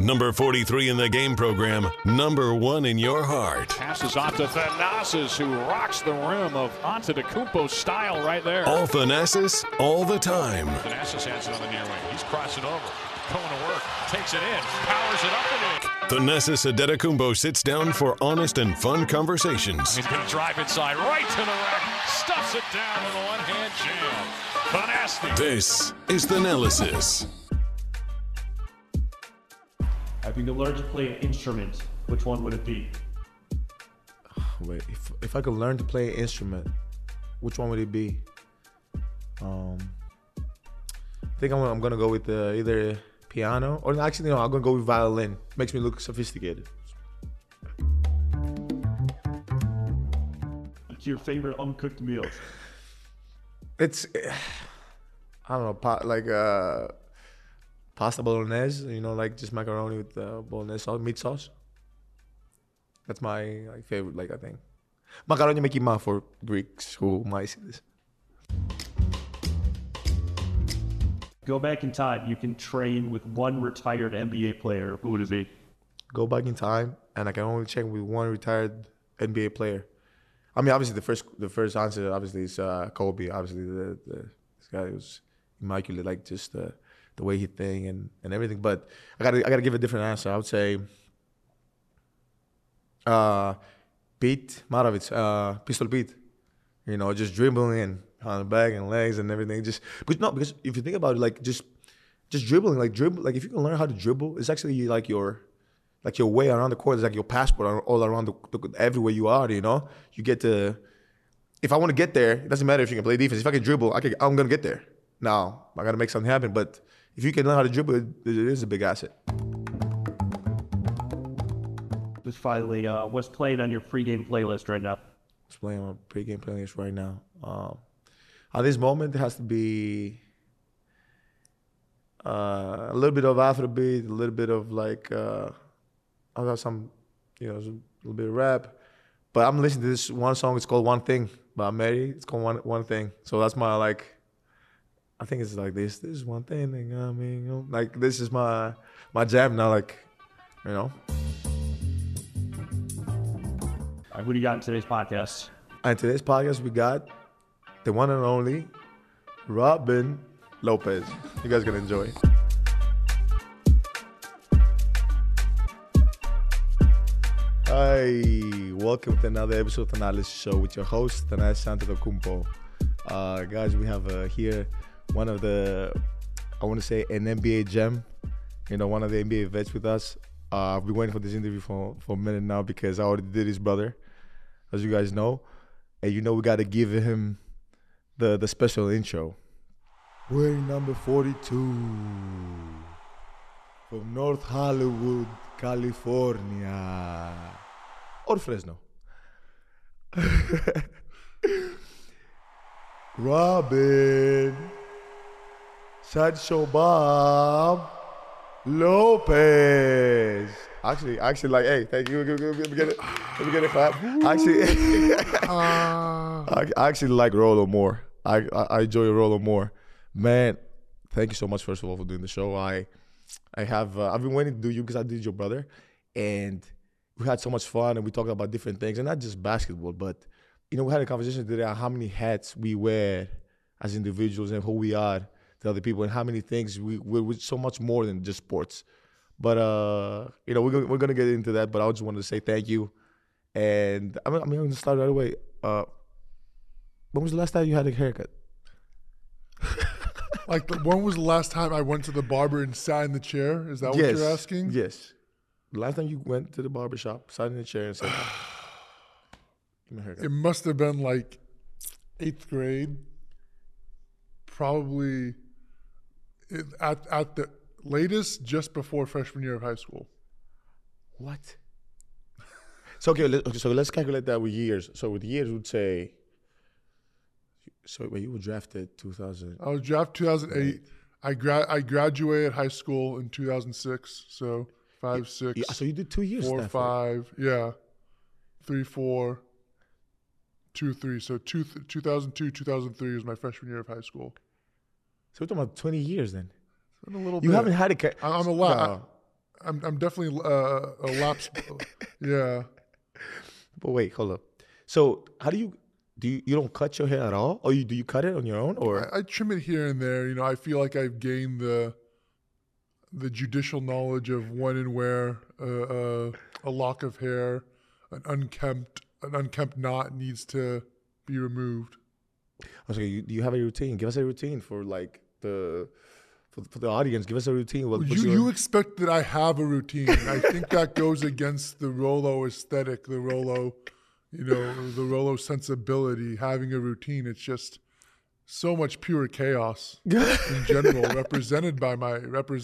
Number 43 in the game program, number 1 in your heart. Passes off to Thanasis, who rocks the rim of Antetokounmpo style right there. All Thanasis, all the time. Thanasis has it on the near wing. He's crossing over. Going to work. Takes it in. Powers it up and in. Thanasis Antetokounmpo sits down for honest and fun conversations. He's going to drive inside, right to the rack. Stuffs it down with a one-hand jam. Thanasis. This is Thanalysis. If you could learn to play an instrument, which one would it be? Wait, if I could learn to play an instrument, which one would it be? I think I'm gonna go with either piano or actually no, I'm gonna go with violin. Makes me look sophisticated. What's your favorite uncooked meal? It's I don't know, pasta bolognese, like just macaroni with bolognese sauce, meat sauce. That's my favorite, I think. Macaroni με κιμά for Greeks who might see this. Go back in time, you can train with one retired NBA player. Who would it be? Go back in time, and I can only train with one retired NBA player. I mean, obviously the first answer obviously is Kobe. Obviously, this guy was immaculate, just the way he think and everything. But I gotta give a different answer. I would say Pete Maravich, Pistol Pete. Just dribbling on the back and legs and everything. Because if you think about it, just dribbling, if you can learn how to dribble, it's actually your way around the court. It's like your passport all around everywhere you are. You get to. If I want to get there, it doesn't matter if you can play defense. If I can dribble, I'm gonna get there. Now I gotta make something happen. But if you can learn how to dribble, it is a big asset. Just finally, what's playing on your pregame playlist right now? What's playing on my pregame playlist right now? At this moment, it has to be a little bit of Afrobeat, a little bit of I got some, a little bit of rap. But I'm listening to this one song. It's called One Thing by Mary. It's called One Thing. So that's my I think it's like this. This is one thing. This is my jam now. All right, what do you got in today's podcast? And today's podcast, we got the one and only Robin Lopez. You guys are gonna enjoy it. Hi, welcome to another episode of the Analysis Show with your host, Thanasis Antetokounmpo. Guys, we have here one of an NBA gem, one of the NBA vets with us. I've been waiting for this interview for a minute now because I already did his brother, as you guys know. And we got to give him the special intro. Wearing number 42 from North Hollywood, California. Or Fresno. Robin Sideshow Bob Lopez. Actually, hey, thank you. Let me get a clap. I actually like Rollo more. I enjoy Rollo more. Man, thank you so much, first of all, for doing the show. I've been waiting to do you because I did your brother, and we had so much fun, and we talked about different things, and not just basketball, but we had a conversation today on how many hats we wear as individuals and who we are to other people, and how many things we're so much more than just sports. But we're gonna get into that. But I just wanted to say thank you, and I'm gonna start right away. When was the last time you had a haircut? When was the last time I went to the barber and sat in the chair? Is that what you're asking? Yes. The last time you went to the barber shop, sat in the chair and said, give me a haircut. It must have been 8th grade. Probably at the latest, just before freshman year of high school. What? So let's calculate that with years. So with years, we'd say. So when you were drafted 2000. I was drafted 2008. I graduated high school in 2006. So 5, 6. Yeah, so you did 2 years. 4, 5. Yeah. 3, 4. 2, 3. So 2002, 2003 is my freshman year of high school. So we're talking about 20 years then. It's been a little bit. You haven't had a cut. I'm a lot. I'm definitely a lapse. Yeah. But wait, hold up. So how do you don't cut your hair at all, or do you cut it on your own, or? I trim it here and there. You know, I feel like I've gained the judicial knowledge of when and where a lock of hair, an unkempt knot needs to be removed. Okay, do you have a routine? Give us a routine for like for the audience. Give us a routine. You expect that I have a routine. I think that goes against the Rolo aesthetic, the Rolo sensibility. Having a routine, it's just so much pure chaos in general, represented by my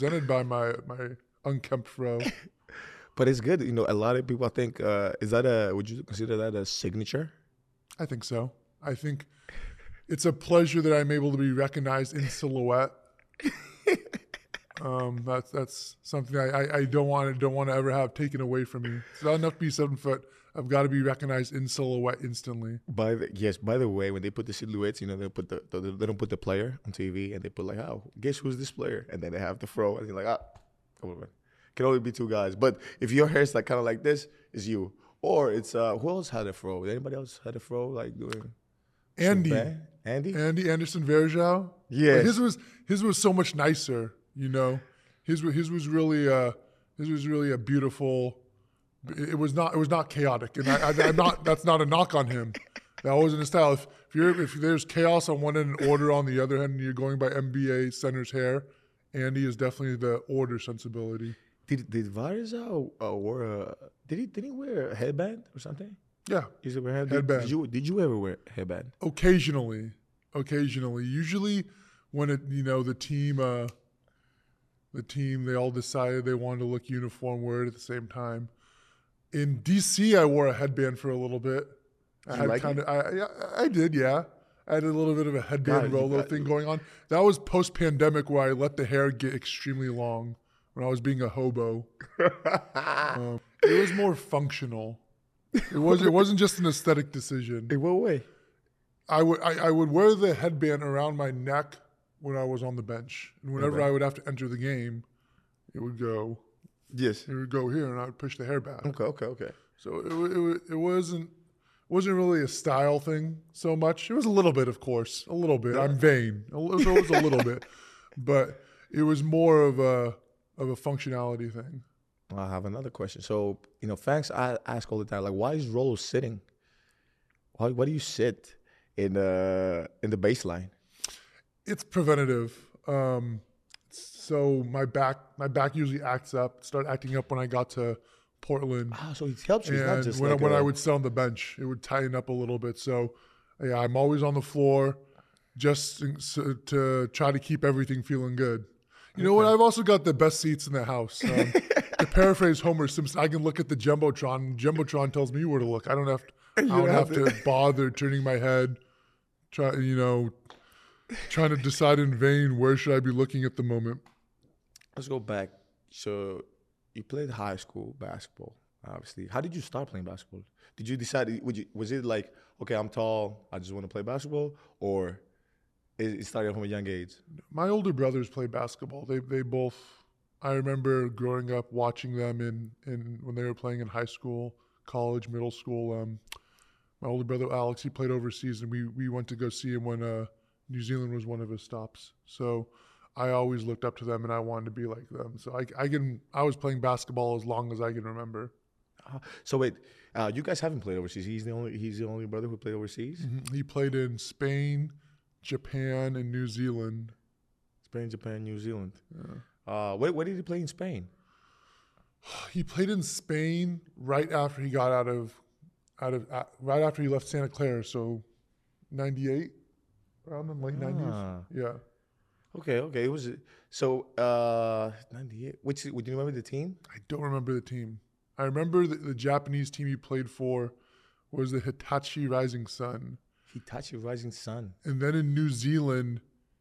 unkempt fro. But it's good. You know, a lot of people, I think, would you consider that a signature? I think so. I think it's a pleasure that I'm able to be recognized in silhouette. That's something I don't want to ever have taken away from me. It's not enough to be 7 foot. I've got to be recognized in silhouette instantly. By the way, when they put the silhouettes, you know, they don't put the player on TV, and they put like, oh, guess who's this player? And then they have the fro, and you're like, come on, man. Can only be two guys. But if your hair's like kind of like this, it's you. Or it's who else had a fro? Anybody else had a fro like doing? Andy Anderson Verjao. Yeah, but his was so much nicer. You know, his was really a beautiful. It was not chaotic, and I'm not. That's not a knock on him. That wasn't his style. If there's chaos on one end and order on the other end, and you're going by NBA center's hair, Andy is definitely the order sensibility. Did Verjao did he wear a headband or something? Yeah, he used to wear a headband. Did you ever wear a headband? Occasionally. Usually, when the team they all decided they wanted to look uniform, wear it at the same time. In DC, I wore a headband for a little bit. I did, yeah. I had a little bit of a headband Rolo thing going on. That was post-pandemic, where I let the hair get extremely long when I was being a hobo. It was more functional. It wasn't just an aesthetic decision. In what way? I would wear the headband around my neck when I was on the bench, and whenever I would have to enter the game, it would go. Yes. It would go here, and I would push the hair back. Okay. So it wasn't really a style thing so much. It was a little bit, of course, a little bit. I'm vain, so it was a little bit, but it was more of a functionality thing. I have another question. So, you know, fans I ask all the time, like, why is Rolo sitting? Why do you sit in the baseline? It's preventative. So my back usually start acting up when I got to Portland. Oh, so it helps you. And it's not just when I would sit on the bench, it would tighten up a little bit. So, yeah, I'm always on the floor just to try to keep everything feeling good. You know what? I've also got the best seats in the house. To paraphrase Homer Simpson, I can look at the Jumbotron. Jumbotron tells me where to look. I don't have to bother turning my head, trying to decide in vain where should I be looking at the moment. Let's go back. So you played high school basketball, obviously. How did you start playing basketball? Did you decide, was it like, okay, I'm tall, I just want to play basketball, or it started from a young age? My older brothers played basketball. They both, I remember growing up watching them in when they were playing in high school, college, middle school. My older brother, Alex, he played overseas, and we went to go see him when New Zealand was one of his stops. So I always looked up to them, and I wanted to be like them. So I was playing basketball as long as I can remember. So wait, you guys haven't played overseas. He's the only brother who played overseas? Mm-hmm. He played in Spain, Japan, and New Zealand. Spain, Japan, New Zealand. Yeah. Where did he play in Spain? He played in Spain right after he got right after he left Santa Clara. So 98, around the late 90s. Yeah. Okay. It was so 98. Would you remember the team? I don't remember the team. I remember the Japanese team he played for was the Hitachi Rising Sun. Hitachi Rising Sun. And then in New Zealand,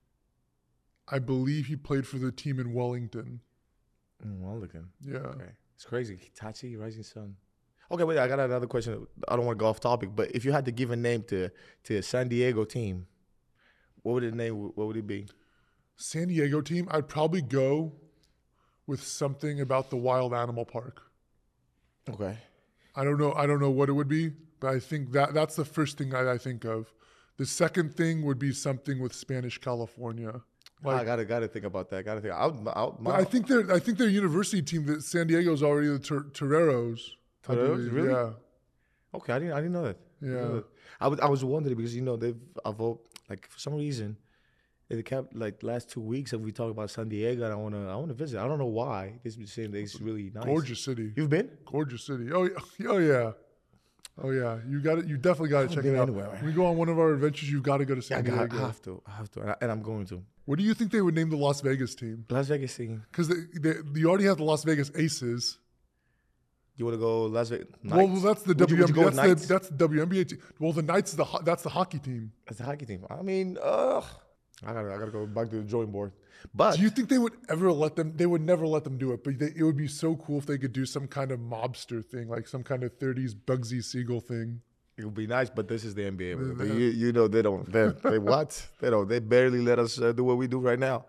I believe he played for the team in Wellington. Wellington. Yeah. Okay. It's crazy. Hitachi Rising Sun. Okay, wait, I got another question. I don't want to go off topic, but if you had to give a name to a San Diego team, what would it be? San Diego team, I'd probably go with something about the wild animal park. Okay. I don't know what it would be, but I think that's the first thing I think of. The second thing would be something with Spanish California. I gotta think about that. But I think their university team, that San Diego's already the Toreros. I Toreros? believe. Really? Yeah. Okay, I didn't know that. Yeah. I was wondering because they've evolved, like, for some reason it kept, like, last 2 weeks we talk about San Diego, and I wanna visit. I don't know why. They've been saying that it's really nice. Gorgeous city. You've been? Gorgeous city. Oh yeah. Oh yeah. You definitely got to check it out. Anywhere, man. When we go on one of our adventures, you've got to go to San Diego. I have to, and I'm going to. What do you think they would name the Las Vegas team? Las Vegas team. Because you already have the Las Vegas Aces. You want to go Las Vegas? Well, that's the Would you go with WNBA. Knights? That's the WNBA team. Well, the Knights that's the hockey team. That's the hockey team. I mean, I gotta go back to the drawing board. But Do you think they would ever let them? They would never let them do it. But it would be so cool if they could do some kind of mobster thing, like some kind of 30s Bugsy Siegel thing. it would be nice. But this is the NBA. They don't. They what? They don't. They barely let us do what we do right now.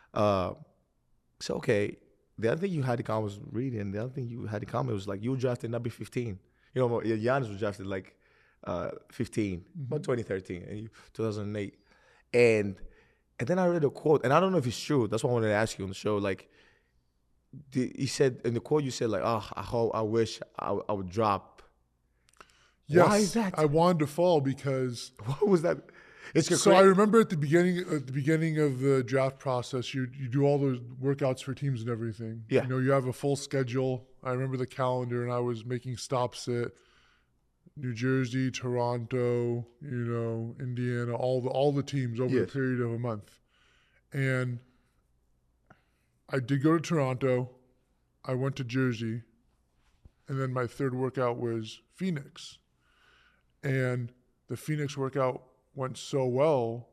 So okay. The other thing you had to comment was reading. The other thing you had to comment was like you were drafted number 15. Giannis was drafted like 15, about 2013 and 2008, and then I read a quote, and I don't know if it's true. That's why I wanted to ask you on the show. Like, he said in the quote, you said like, I wish I would drop. Yes, Why is that? I wanted to fall because. What was that? So I remember at the beginning of the draft process, you do all those workouts for teams and everything. Yeah. You have a full schedule. I remember the calendar, and I was making stops at New Jersey, Toronto, Indiana, all the teams over a period of a month. And I did go to Toronto. I went to Jersey, and then my third workout was Phoenix. And the Phoenix workout went so well.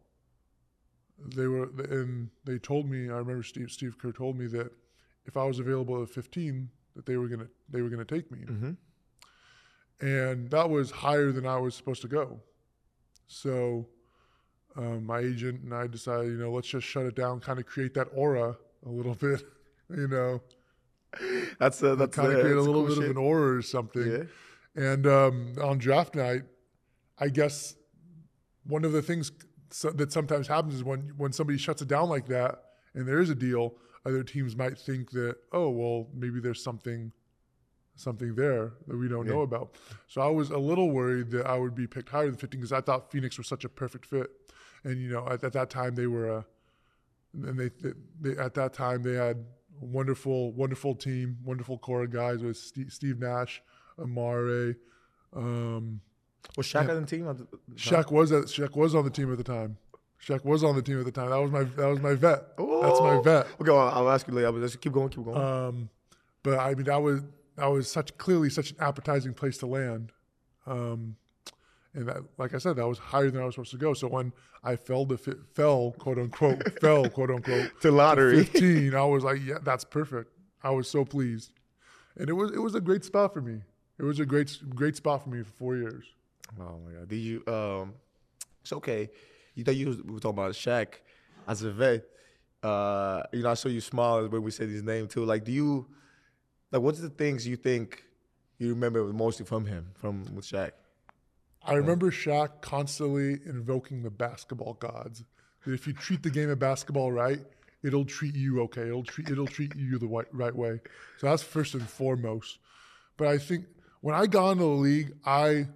They told me, I remember Steve Kerr told me that if I was available at 15, that they were gonna take me. Mm-hmm. And that was higher than I was supposed to go. So my agent and I decided, let's just shut it down, kind of create that aura a little bit, That's kind of create a little bit of an aura or something. Yeah. And on draft night, I guess one of the things that sometimes happens is when somebody shuts it down like that and there is a deal, other teams might think that, oh, well, maybe there's something there that we don't know about. So I was a little worried that I would be picked higher than 15 because I thought Phoenix was such a perfect fit. And, at that time they were at that time they had a wonderful, wonderful team, wonderful core of guys with Steve Nash, Amare. Was Shaq on the team? Shaq was on the team at the time. Shaq was on the team at the time. That was my vet. Ooh. That's my vet. Okay, I'll ask you later. But let's keep going. But I mean, that was clearly such an appetizing place to land. And that, like I said, that was higher than I was supposed to go. So when I fell, quote unquote, to lottery. to 15, I was like, yeah, that's perfect. I was so pleased. And it was a great spot for me. It was a great spot for me for 4 years. Oh my God! Did you? It's okay. You thought you were talking about Shaq as a vet. I saw you smile when we said his name too. Like, what's the things you think you remember mostly from him, with Shaq? I remember Shaq constantly invoking the basketball gods. That if you treat the game of basketball right, it'll treat you okay. It'll treat you the right way. So that's first and foremost. But I think when I got into the league, I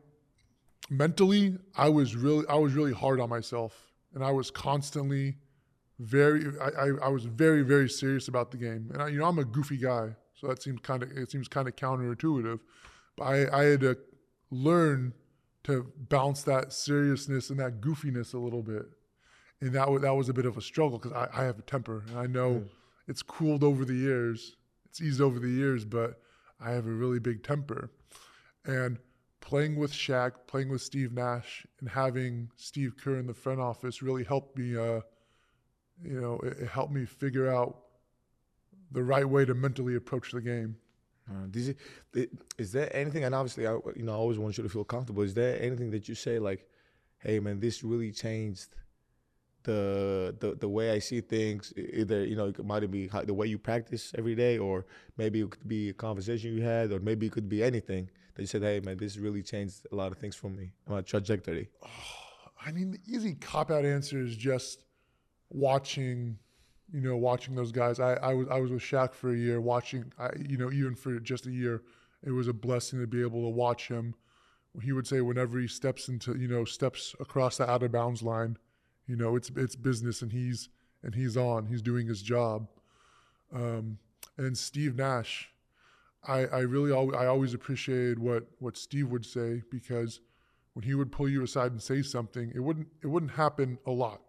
was really hard on myself, and I was constantly I was very, very serious about the game. And I'm a goofy guy, so it seems kind of counterintuitive, but I had to learn to balance that seriousness and that goofiness a little bit, and that was a bit of a struggle because I have a temper, and I know it's cooled over the years, it's eased over the years, but I have a really big temper, and playing with Shaq, playing with Steve Nash, and having Steve Kerr in the front office really helped me. It helped me figure out the right way to mentally approach the game. Is there anything? And obviously, I always want you to feel comfortable. Is there anything that you say like, "Hey, man, this really changed the way I see things. Either it might be the way you practice every day, or maybe it could be a conversation you had, or maybe it could be anything that you said, "Hey, man, this really changed a lot of things for me, my trajectory." I mean, the easy cop-out answer is just watching those guys. I was with Shaq for a year, watching. Even for just a year, it was a blessing to be able to watch him. He would say whenever he steps across the out of bounds line, it's business, and he's doing his job. And Steve Nash, I always appreciated what Steve would say, because when he would pull you aside and say something, it wouldn't happen a lot.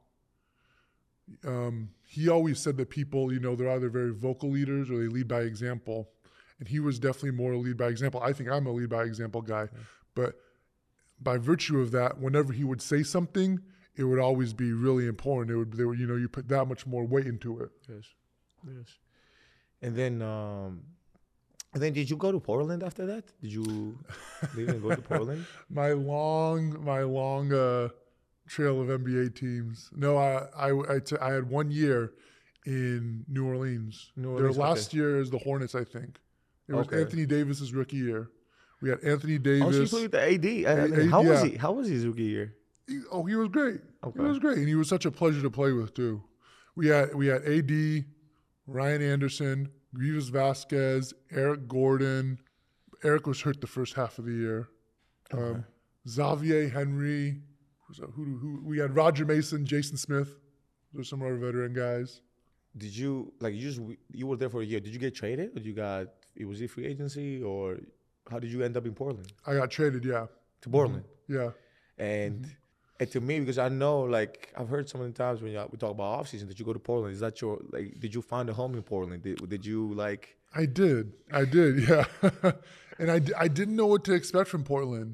He always said that people, they're either very vocal leaders or they lead by example. And he was definitely more a lead by example. I think I'm a lead by example guy. Yeah. But by virtue of that, whenever he would say something, it would always be really important. You put that much more weight into it. Yes. And then did you go to Portland after that? Did you leave and go to Portland? My long trail of NBA teams. No, I had 1 year in New Orleans. Their last year is the Hornets, I think. It was Anthony Davis's rookie year. We had Anthony Davis. Oh, so you played with the AD. How was he? How was his rookie year? He was great. Okay. He was great, and he was such a pleasure to play with too. We had AD, Ryan Anderson, Grievous Vasquez, Eric Gordon. Eric was hurt the first half of the year. Xavier Henry. Who we had Roger Mason, Jason Smith. Those are some of our veteran guys. Did you you were there for a year? Did you get traded, or was it free agency, or how did you end up in Portland? I got traded, yeah. To Portland? Mm-hmm. Yeah. And to me, because I know, I've heard so many times when we talk about offseason that you go to Portland. Is that did you find a home in Portland? Did you I did, yeah. And I didn't know what to expect from Portland.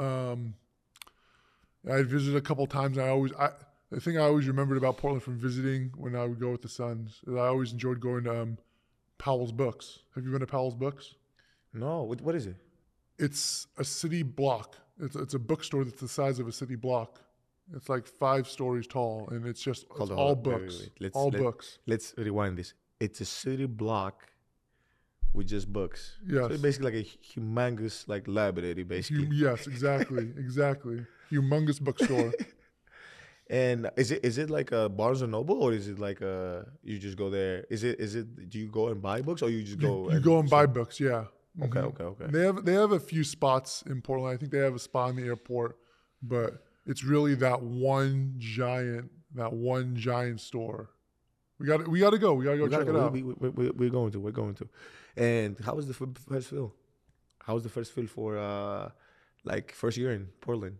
I visited a couple times. The thing I always remembered about Portland from visiting when I would go with the Suns is I always enjoyed going to Powell's Books. Have you been to Powell's Books? No. What is it? It's a city block. It's a bookstore that's the size of a city block. It's like 5 stories tall, and it's all books. Wait. Books. Let's rewind this. It's a city block with just books. Yes. So it's basically like a humongous library, basically. Yes, exactly. Humongous bookstore. And is it like a Barnes and Noble, or is it like you just go there? Is it? Do you go and buy books, or you just go? You go and buy books, yeah. Okay. They have a few spots in Portland. I think they have a spot in the airport, but it's really that one giant store. We got to go. We got to go check it out. We're going to. And how was the first feel? How was the first feel for first year in Portland?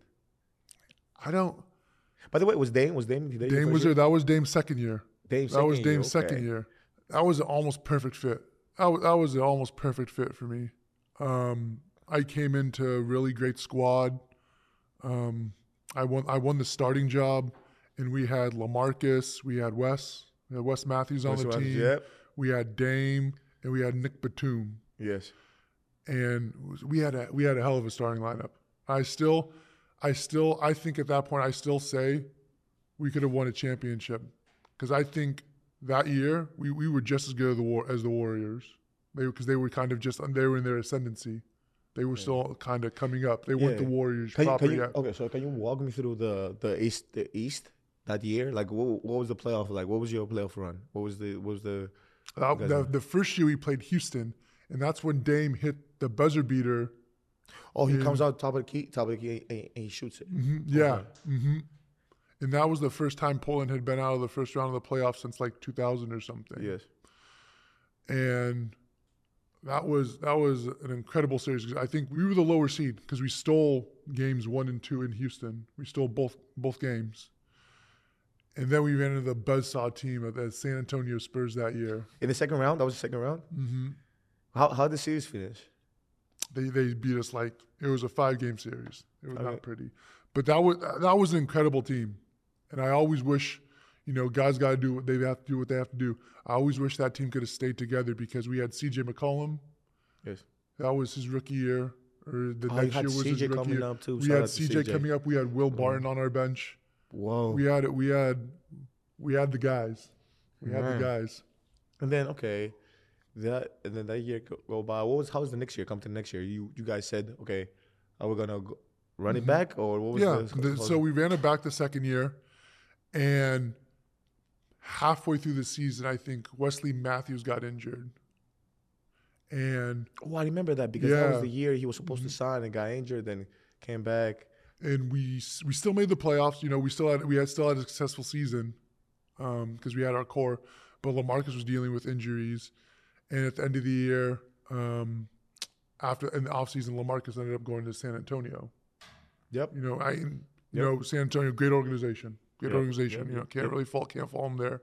By the way, was Dame there? Dame was there. That was Dame's second year. Second year. That was an almost perfect fit. That was an almost perfect fit for me. I came into a really great squad. I won the starting job, and we had LaMarcus, we had Wes Matthews on the team. Yep. We had Dame, and we had Nick Batum. Yes. And we had a hell of a starting lineup. I think at that point I still say we could have won a championship, because I think that year we were just as good as the Warriors. Because they were they were in their ascendancy. They were still kind of coming up. They weren't the Warriors proper yet. Okay, so can you walk me through the East that year? What was the playoff like? What was your playoff run? What was the the first year we played Houston, and that's when Dame hit the buzzer beater. Oh, he comes out top of the key, and he shoots it. Mm-hmm, yeah. Okay. Mm-hmm. And that was the first time Portland had been out of the first round of the playoffs since 2000 or something. Yes. And that was an incredible series, because I think we were the lower seed because we stole games 1 and 2 in Houston. We stole both games. And then we ran into the buzzsaw team of the San Antonio Spurs that year. In the second round? That was the second round? Mm-hmm. How did the series finish? They beat us it was a 5-game series. It was not pretty. But that was an incredible team. And I always wish, guys got to do what they have to do. I always wish that team could have stayed together, because we had C.J. McCollum. Yes. That was his rookie year. Or the next year was his rookie year. Up too. We had C.J. coming up. We had Will Barton on our bench. Whoa. We had the guys. We had the guys. And then that year go by. How was the next year? Come to the next year. You guys said, okay, are we gonna run it back, or what was So we ran it back the second year, and halfway through the season, I think Wesley Matthews got injured. And I remember that because that was the year he was supposed to sign and got injured, then came back. And we still made the playoffs. You know, we still had a successful season because we had our core. But LaMarcus was dealing with injuries, and at the end of the year, in the offseason, LaMarcus ended up going to San Antonio. Yep. You know, San Antonio, great organization. Yep. You know, can't fault them there.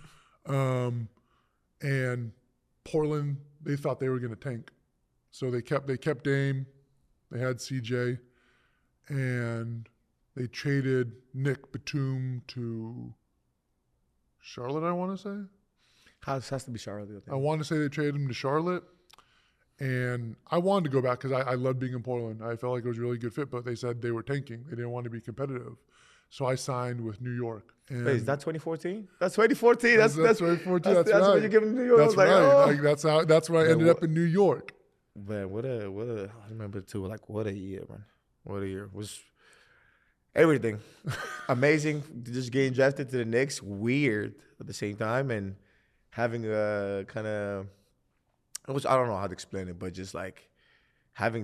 And Portland, they thought they were going to tank, so they kept Dame, they had CJ, and they traded Nick Batum to Charlotte. I want to say. It has to be Charlotte. I think. I want to say they traded him to Charlotte, and I wanted to go back because I loved being in Portland. I felt like it was a really good fit, but they said they were tanking. They didn't want to be competitive. So I signed with New York. And wait, is that 2014? That's 2014. That's 2014. That's right. when you give him New York. That's right. Oh. That's where I ended up in New York. Man, what a! I remember too. Like, what a year, man. What a year. It was everything amazing. Just getting drafted to the Knicks, weird at the same time, and having a kind of, I don't know how to explain it, but just like having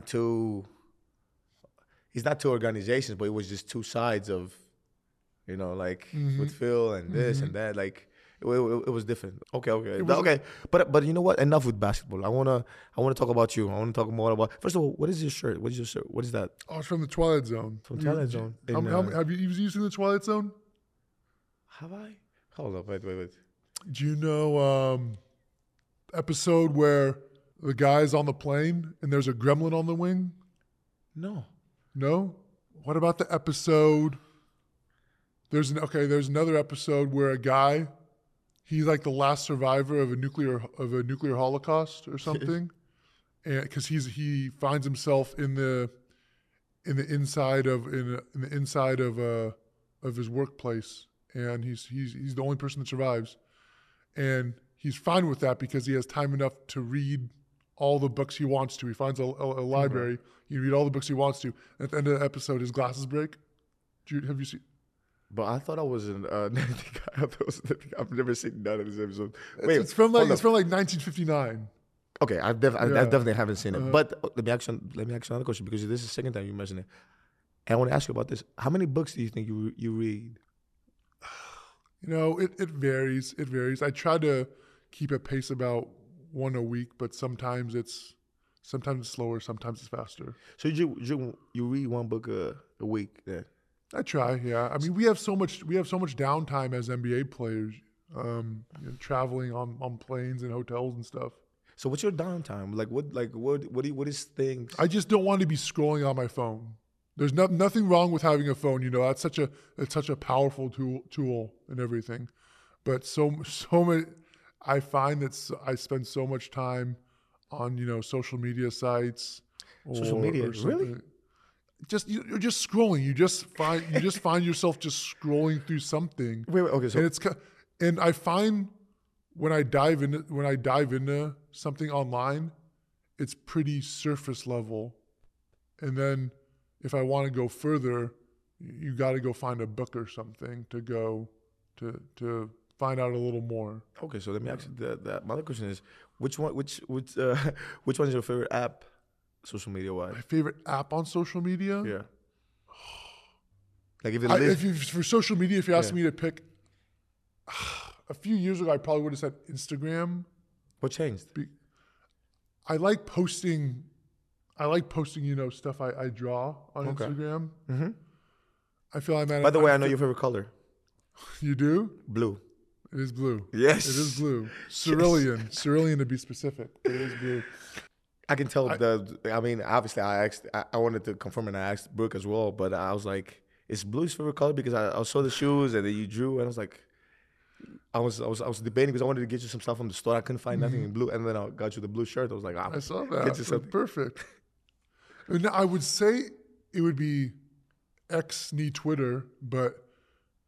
it's not two organizations, but it was just two sides of, you know, like with Phil and this and that, like it was different. Okay. But you know what? Enough with basketball. I wanna talk about you. I wanna talk more about. First of all, what is your shirt? What is your shirt? What is that? Oh, it's from the Twilight Zone. From Twilight Zone. Have you seen the Twilight Zone? Have I? Hold up. Wait. Do you know episode where the guy's on the plane and there's a gremlin on the wing? No. No? What about the episode? There's another episode where a guy, he's like the last survivor of a nuclear holocaust or something, and because he finds himself in the inside of his workplace, and he's the only person that survives, and he's fine with that because he has time enough to read all the books he wants to. He finds a library. You read all the books he wants to. At the end of the episode, his glasses break. Have you seen? But I thought I was an I've never seen none of this episode. Wait, it's from like 1959. Okay, I definitely haven't seen it. But let me ask you another question, because this is the second time you mentioned it. And I want to ask you about this. How many books do you think you read? You know, it varies. It varies. I try to keep a pace about one a week, but sometimes it's slower, sometimes it's faster. So you read one book a week then? I try, yeah. I mean, we have so much downtime as NBA players, traveling on planes and hotels and stuff. So what's your downtime? What is things? I just don't want to be scrolling on my phone. There's nothing wrong with having a phone, you know. It's such a powerful tool and everything. But so many, I find that I spend so much time on, you know, social media sites. Social media, really? You're just scrolling. You just find yourself just scrolling through something. Wait. Okay. So and I find when I dive into something online, it's pretty surface level. And then if I want to go further, you got to go find a book or something to go to find out a little more. Okay. So let me ask you my other question is, which one is your favorite app? Social media wise. My favorite app on social media? Yeah. Like for social media, if you asked me to pick, a few years ago, I probably would have said Instagram. What changed? I like posting, you know, stuff I draw on Instagram. Mm-hmm. I feel I'm at. By the way, I know your favorite color. You do? Blue. It is blue. Yes. It is blue. Cerulean. Cerulean to be specific. It is blue. I can tell obviously I wanted to confirm, and I asked Brooke as well, but I was like, is blue his favorite color? Because I saw the shoes and then you drew, and I was like, I was debating because I wanted to get you some stuff from the store. I couldn't find nothing in blue, and then I got you the blue shirt. I was like, I saw that. Get you something. Perfect. And I would say it would be X, Twitter, but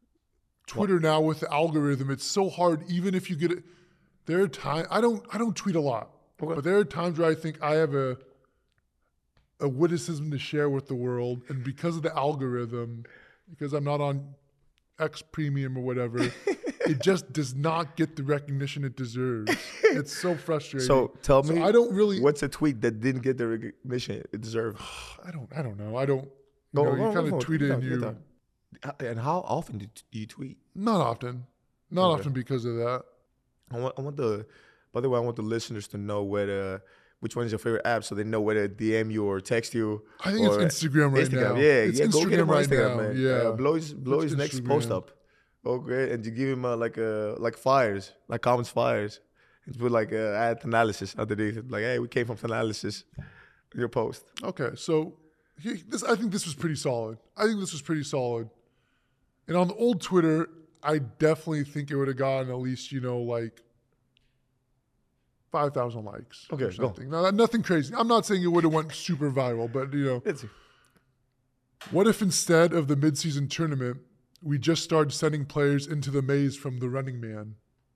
Twitter now with the algorithm, it's so hard. Even if you get it, there are times I don't tweet a lot, but there are times where I think I have a witticism to share with the world, and because of the algorithm, because I'm not on X Premium or whatever, it just does not get the recognition it deserves. It's so frustrating. So tell me, I don't really. What's a tweet that didn't get the recognition it deserved? I don't know. I don't. You kind of tweet it and you. And how often do you tweet? Not often. Not often because of that. I want the. By the way, I want the listeners to know which one is your favorite app, so they know whether to DM you or text you. I think it's Instagram right now. Yeah, it's Instagram, go get him on Instagram, now. man. Yeah, blow his next post up. Okay, and you give him like fires, like comments fires, and put add analysis underneath it. Like, hey, we came from analysis. Your post. Okay, so I think this was pretty solid. And on the old Twitter, I definitely think it would have gotten at least 5,000 likes. Okay, or something. Now, nothing crazy. I'm not saying it would have went super viral, but what if instead of the midseason tournament, we just started sending players into the maze from The Running Man?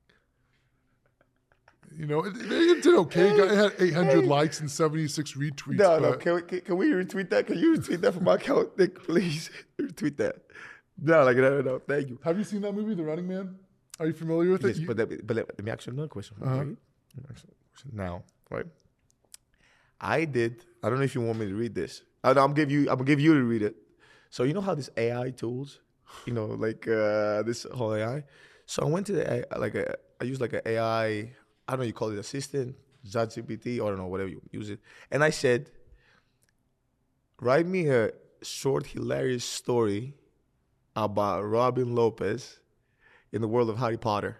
It did okay. It had 800 likes and 76 retweets. No. Can we retweet that? Can you retweet that from my account, Nick? Please retweet that. No. Thank you. Have you seen that movie, The Running Man? Are you familiar with it? But let me ask you another question. Now, right? I don't know if you want me to read this. I'm gonna give you to read it. So you know how these AI tools, this whole AI. So I went to the I used an AI. I don't know, you call it assistant, ChatGPT, I don't know, whatever you use it. And I said, write me a short, hilarious story about Robin Lopez in the world of Harry Potter.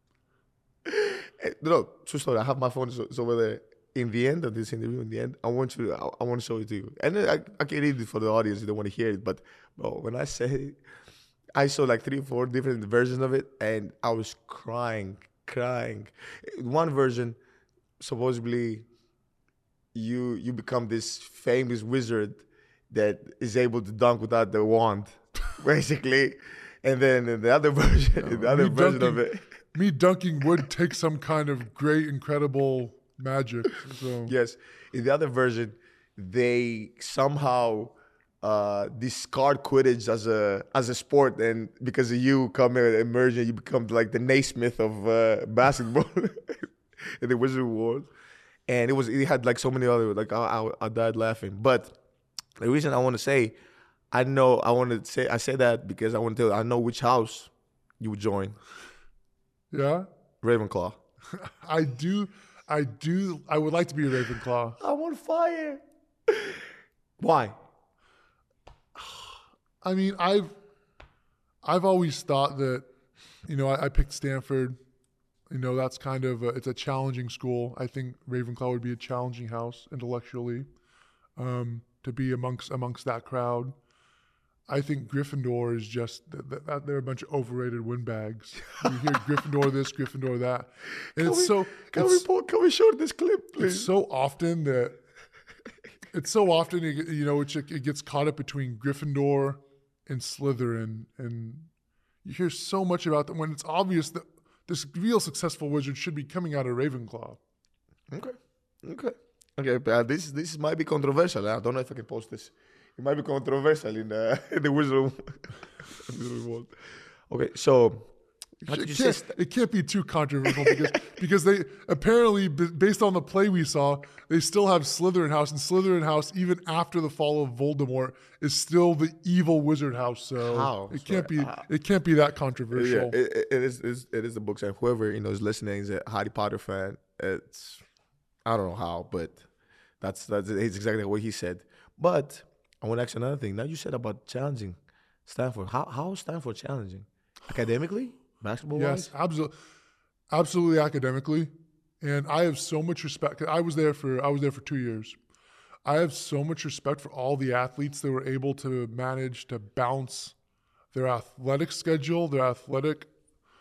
No, true story. I have my phone it's over there. In the end of this interview, I want to show it to you. And I can read it for the audience if they want to hear it. But bro, when I say it, I saw 3 or 4 different versions of it, and I was crying. One version, supposedly, you become this famous wizard that is able to dunk without the wand, basically. And then in the other version, of it, me dunking would take some kind of great, incredible magic. So. Yes, in the other version, they somehow discard Quidditch as a sport, and because of you coming emerging, you become like the Naismith of basketball in the Wizard world. And it had so many other I died laughing. But the reason I want to say, I say that because I want to tell you, I know which house you would join. Yeah, Ravenclaw. I do. I would like to be a Ravenclaw. I'm on fire. Why? I mean, I've always thought that, I picked Stanford. That's kind of it's a challenging school. I think Ravenclaw would be a challenging house intellectually, to be amongst that crowd. I think Gryffindor is just they're a bunch of overrated windbags. You hear Gryffindor this, Gryffindor that, and can we show this clip, please? It's so often it gets caught up between Gryffindor and Slytherin, and you hear so much about them when it's obvious that this real successful wizard should be coming out of Ravenclaw. Okay, but this might be controversial. I don't know if I can post this. It might be controversial in the wizard world. Okay, so it can't be too controversial because they apparently, based on the play we saw, they still have Slytherin House, and Slytherin House, even after the fall of Voldemort, is still the evil wizard house. So it can't be that controversial. Yeah, it is the books, and whoever is listening is a Harry Potter fan. I don't know how, but that's exactly what he said. But I want to ask you another thing. Now you said about challenging Stanford. How is Stanford challenging? Academically? Basketball-wise? Yes, absolutely academically. And I have so much respect. I was there for 2 years. I have so much respect for all the athletes that were able to manage to balance their athletic schedule, their athletic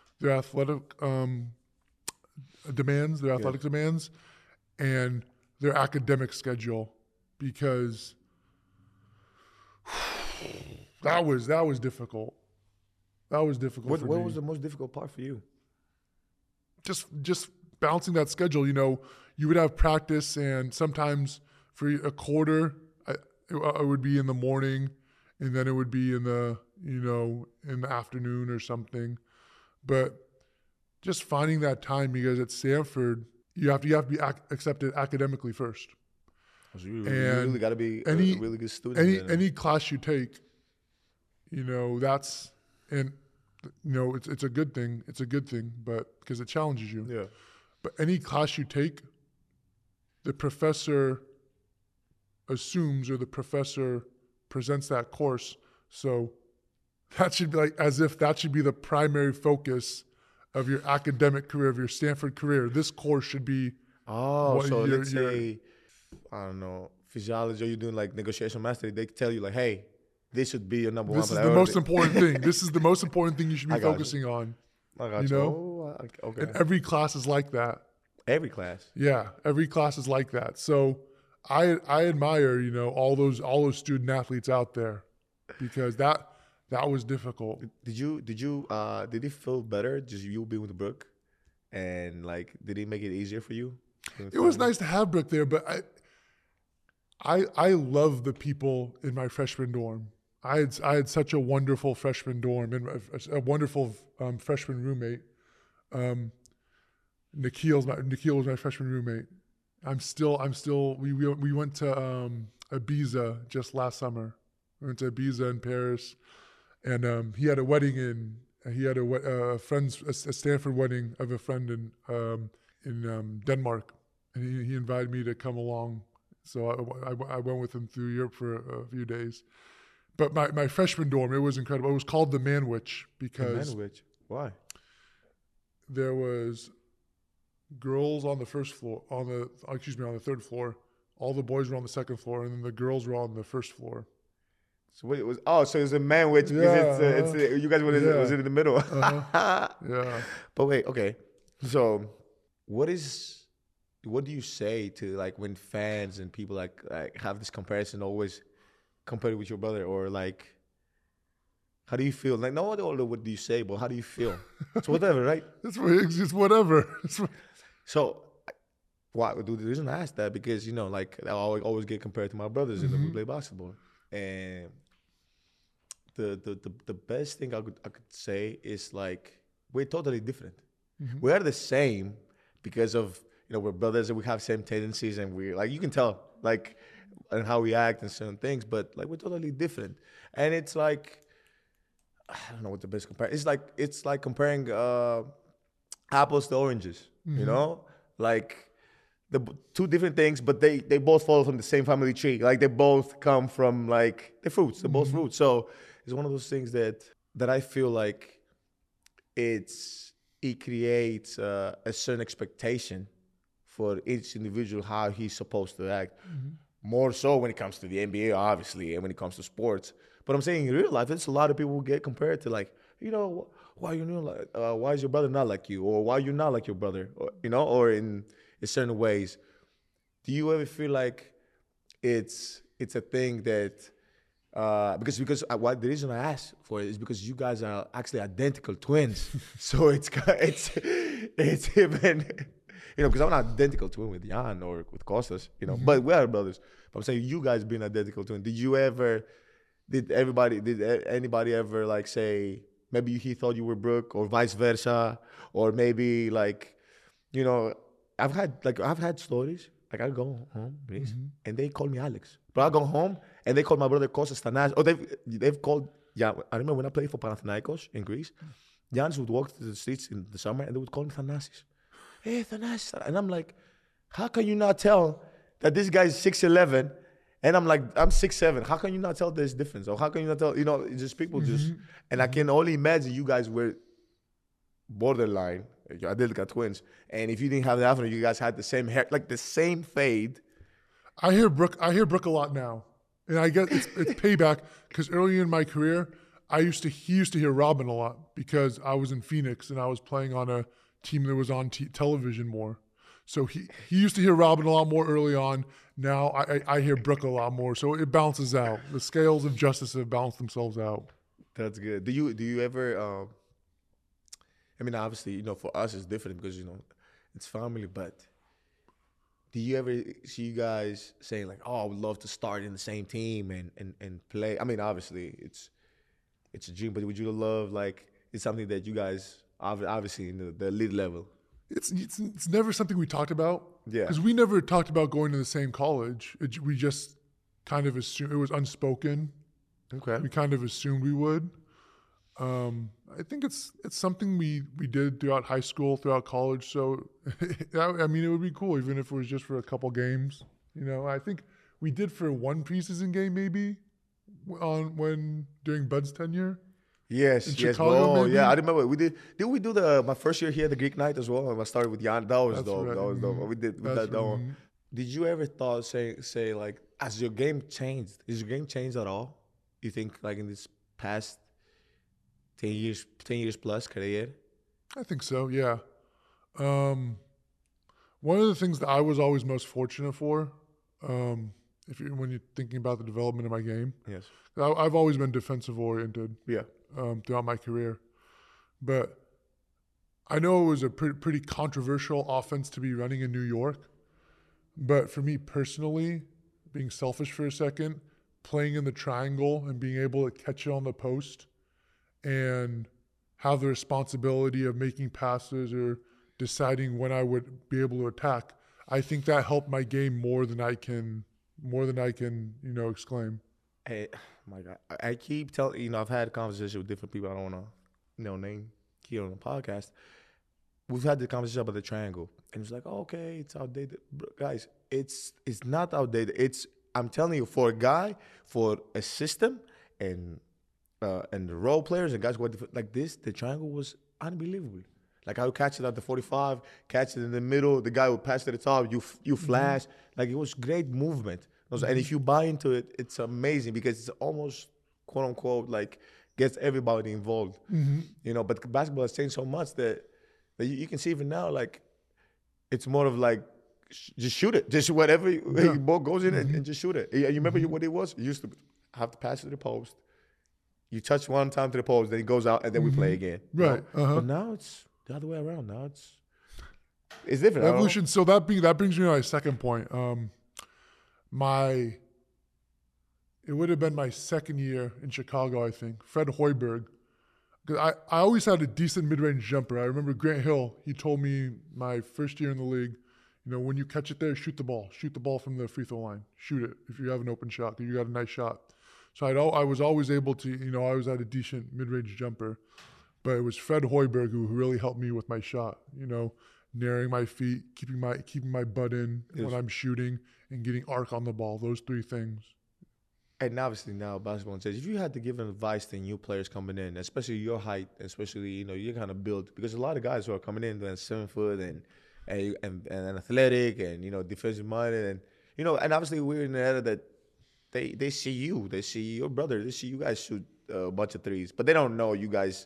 demands, and their academic schedule, because that was difficult. That was difficult for me. What was the most difficult part for you? Just balancing that schedule. You know, you would have practice, and sometimes for a quarter, it would be in the morning, and then it would be in the in the afternoon or something. But just finding that time, because at Stanford you have to be accepted academically first. So you really got to be a really good student. Any class you take, that's it's a good thing. It's a good thing, but because it challenges you. Yeah. But any class you take, the professor assumes, or the professor presents that course. So that should be as if that should be the primary focus of your academic career, of your Stanford career. This course should be. Oh, so let's say, I don't know, physiology, or you're doing negotiation mastery, they tell you hey, this should be your number one. This is the most important thing. This is the most important thing you should be focusing on. I got you. Okay. And every class is like that. Every class. Yeah, every class is like that. So I admire, all those student athletes out there, because that was difficult. Did it feel better just you being with Brooke, and did it make it easier for you? It was nice to have Brooke there, but I love the people in my freshman dorm. I had such a wonderful freshman dorm and a wonderful freshman roommate. Nikhil was my freshman roommate. We went to Ibiza just last summer. We went to Ibiza in Paris, and he had a wedding a Stanford wedding of a friend in Denmark, and he invited me to come along. So I went with him through Europe for a few days. But my freshman dorm, it was incredible. It was called the Manwich because why? There was girls on the first floor, on the third floor. All the boys were on the second floor, and then the girls were on the first floor. So it was so it was a Manwich because you guys was it in the middle? Yeah. But wait, okay. So what do you say to when fans and people have this comparison, always compare it with your brother, or how do you feel? Not all what do you say, but how do you feel? It's whatever, right? It's whatever. So why? The reason I ask that, because I always get compared to my brothers in who play basketball, and the best thing I could say is we're totally different. Mm-hmm. We are the same because of we're brothers and we have same tendencies, and we you can tell and how we act and certain things, but we're totally different. And it's I don't know what the best comparison. It's like comparing apples to oranges. Mm-hmm. The two different things, but they both fall from the same family tree. They both come from they're fruits. They're both fruits. So it's one of those things that I feel it creates a certain expectation for each individual how he's supposed to act. Mm-hmm. More so when it comes to the NBA, obviously, and when it comes to sports. But I'm saying in real life, there's a lot of people who get compared to why why is your brother not like you, or why you're not like your brother, or in certain ways. Do you ever feel it's a thing that because the reason I asked for it is because you guys are actually identical twins, so it's even because I'm not identical twin with Jan or with Kostas, Mm-hmm. but we are brothers. But I'm saying you guys being identical twin. Did anybody ever say maybe he thought you were Brooke, or vice versa, or maybe I've had stories. I go home, and they call me Alex. But I go home and they call my brother Kostas Thanasis. Or they've called I remember when I played for Panathinaikos in Greece, Giannis would walk through the streets in the summer and they would call me Thanasis. Hey, Thanasis. And I'm like, how can you not tell that this guy is 6'11", and I'm 6'7"? How can you not tell there's difference? Or how can you not tell, it's just people and I can only imagine you guys were borderline, identical twins. And if you didn't have the afro, you guys had the same hair, the same fade. I hear Brooke a lot now. And I guess it's payback, because early in my career, he used to hear Robin a lot, because I was in Phoenix and I was playing on a team that was on television more. So he used to hear Robin a lot more early on. Now I hear Brooke a lot more. So it balances out. The scales of justice have balanced themselves out. That's good. Do you ever? I mean, obviously, for us it's different because it's family. But do you ever see you guys saying like, "Oh, I would love to start in the same team and play"? I mean, obviously, it's a dream, but would you love like it's something that you guys obviously in the elite level? It's never something we talked about. Yeah. Because we never talked about going to the same college. We just kind of assumed, it was unspoken. Okay. We kind of assumed we would. I think it's something we did throughout high school, throughout college. So, I mean, it would be cool even if it was just for a couple games. I think we did for one preseason game maybe during Bud's tenure. Yes, In yes. Chicago, Oh, maybe? yeah. I remember we did. Did we do my first year here at the Greek Night as well? I started with Jan. That was That's dope. right. That was dope. We did that one. right. Did you ever thought say like as your game changed? Is your game changed at all? You think like in this past 10 years plus career? I think so, yeah. One of the things that I was always most fortunate for, when you're thinking about the development of my game, Yes. I've always been defensive oriented Yeah. throughout my career. But I know it was a pretty controversial offense to be running in New York. But for me personally, being selfish for a second, playing in the triangle and being able to catch it on the post and have the responsibility of making passes or deciding when I would be able to attack, I think that helped my game more than I can exclaim. Hey, my God, I keep telling I've had a conversation with different people. I don't want to name here on the podcast. We've had the conversation about the triangle, and it's like, oh, okay, it's outdated, guys. It's not outdated. I'm telling you, for a system, and the role players and guys who are like this, the triangle was unbelievable. Like I would catch it at the 45, catch it in the middle. The guy would pass to the top. You flash. Like it was great movement. And if you buy into it, it's amazing because it's almost quote unquote like gets everybody involved. But basketball has changed so much that you can see even now like it's more of like just shoot it, just whatever your ball goes in and just shoot it. You remember what it was? You used to have to pass it to the post. You touch one time to the post, then it goes out, and then we play again. Right. But now it's the other way around. Now it's different. Evolution. So that brings me to my second point. It would have been my second year in Chicago, I think. Fred Hoiberg. Because I always had a decent mid-range jumper. I remember Grant Hill, he told me my first year in the league, when you catch it there, shoot the ball. Shoot the ball from the free throw line. Shoot it if you have an open shot, because you got a nice shot. So I was always able to, I always had a decent mid-range jumper. But it was Fred Hoiberg who really helped me with my shot, narrowing my feet, keeping my butt in when I'm shooting, and getting arc on the ball. Those three things. And obviously now basketball says if you had to give an advice to new players coming in, especially your height, especially you're kind of built, because a lot of guys who are coming in they're 7 foot and athletic and defensive minded and obviously we're in the era that they see you, they see your brother, they see you guys shoot a bunch of threes, but they don't know you guys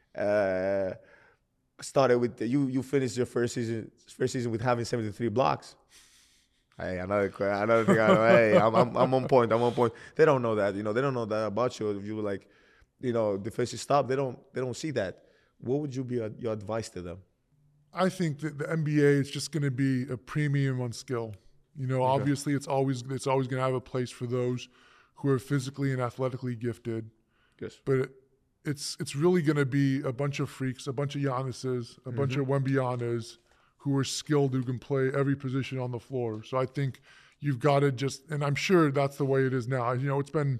started with you finished your first season with having 73 blocks. Hey, another thing. I'm on point. They don't know that. They don't know that about you. If you like, defensive stop, they don't see that. What would you be your advice to them? I think that the NBA is just going to be a premium on skill. Obviously it's always going to have a place for those who are physically and athletically gifted. Yes. But it's really going to be a bunch of freaks, a bunch of Giannis's, a bunch of Wembianas, who are skilled, who can play every position on the floor. So I think you've got to and I'm sure that's the way it is now. It's been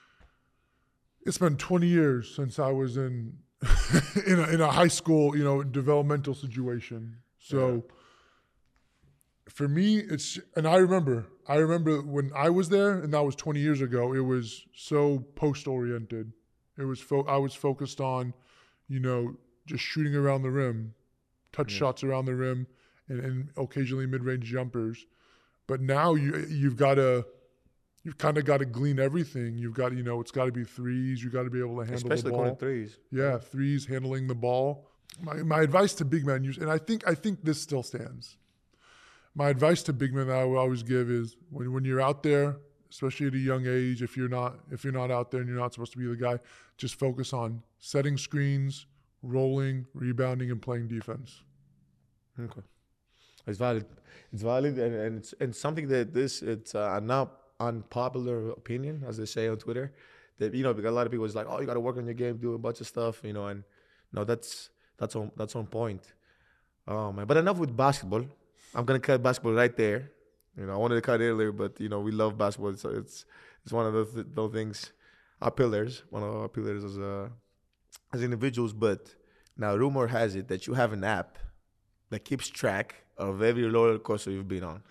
20 years since I was in in a high school, developmental situation. So for me, and I remember when I was there, and that was 20 years ago, it was so post-oriented. I was focused on, just shooting around the rim, touch shots around the rim, and occasionally mid-range jumpers. But now you've kind of got to glean everything. You've got, it's got to be threes. You got to be able to handle especially the ball. going threes. Yeah, threes, handling the ball. My advice to big men, and I think this still stands. My advice to big men that I will always give is when you're out there, especially at a young age. If you're not out there and you're not supposed to be the guy, just focus on setting screens, rolling, rebounding, and playing defense. Okay. It's valid. It's valid, and it's something that it's a not unpopular opinion, as they say on Twitter. That because a lot of people is like, oh, you got to work on your game, do a bunch of stuff, and no, that's on point. Oh man, but enough with basketball. I'm gonna cut basketball right there. I wanted to cut earlier, but we love basketball. So it's one of those things, our pillars, one of our pillars as individuals. But now rumor has it that you have an app that keeps track of every roller coaster you've been on.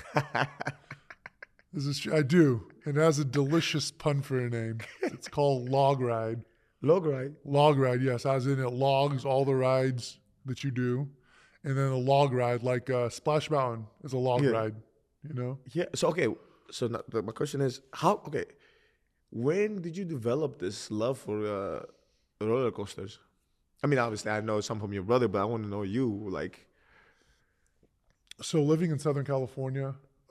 This is true. I do. It has a delicious pun for a name. It's called Log Ride. Log Ride? Log Ride, yes. As in it logs all the rides that you do. And then a log ride, like Splash Mountain is a log ride, Yeah. So, okay. So my question is, when did you develop this love for roller coasters? I mean, obviously, I know some from your brother, but I want to know you, like. So living in Southern California,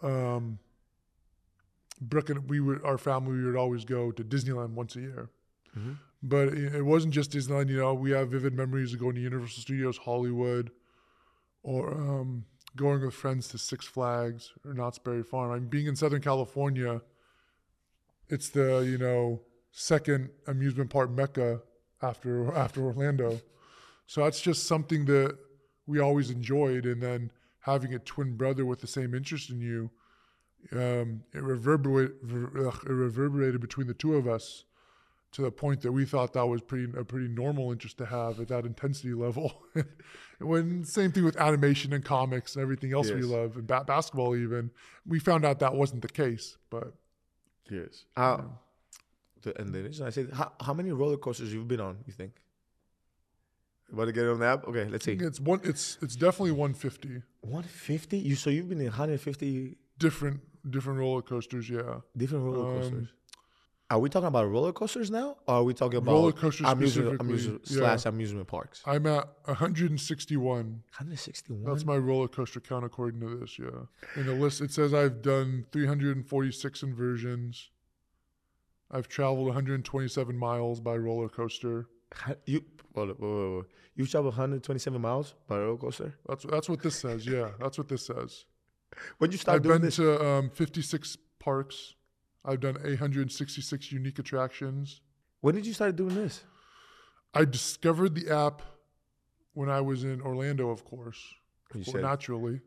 Brooke and our family would always go to Disneyland once a year. Mm-hmm. But it wasn't just Disneyland. We have vivid memories of going to Universal Studios Hollywood, or going with friends to Six Flags or Knott's Berry Farm. I mean, being in Southern California, it's the second amusement park mecca after Orlando. So that's just something that we always enjoyed. And then having a twin brother with the same interest in you, it reverberated between the two of us to the point that we thought that was a pretty normal interest to have at that intensity level. When same thing with animation and comics and everything else we love, and basketball even. We found out that wasn't the case, but yes. And the reason I said, how many roller coasters you've been on? You think? Want to get on the app? Okay, let's see. It's definitely 150. 150? So you've been in 150 different roller coasters, yeah. Different roller coasters. Are we talking about roller coasters now, or are we talking about roller coasters amusement parks? I'm at 161. 161. That's my roller coaster count according to this. Yeah, in the list it says I've done 346 inversions. I've traveled 127 miles by roller coaster. You traveled 127 miles by roller coaster? That's what this says. Yeah, that's what this says. When you start doing this? I've been to 56 parks. I've done 866 unique attractions. When did you start doing this? I discovered the app when I was in Orlando, of course. Naturally.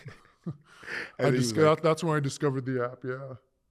That's when I discovered the app, yeah.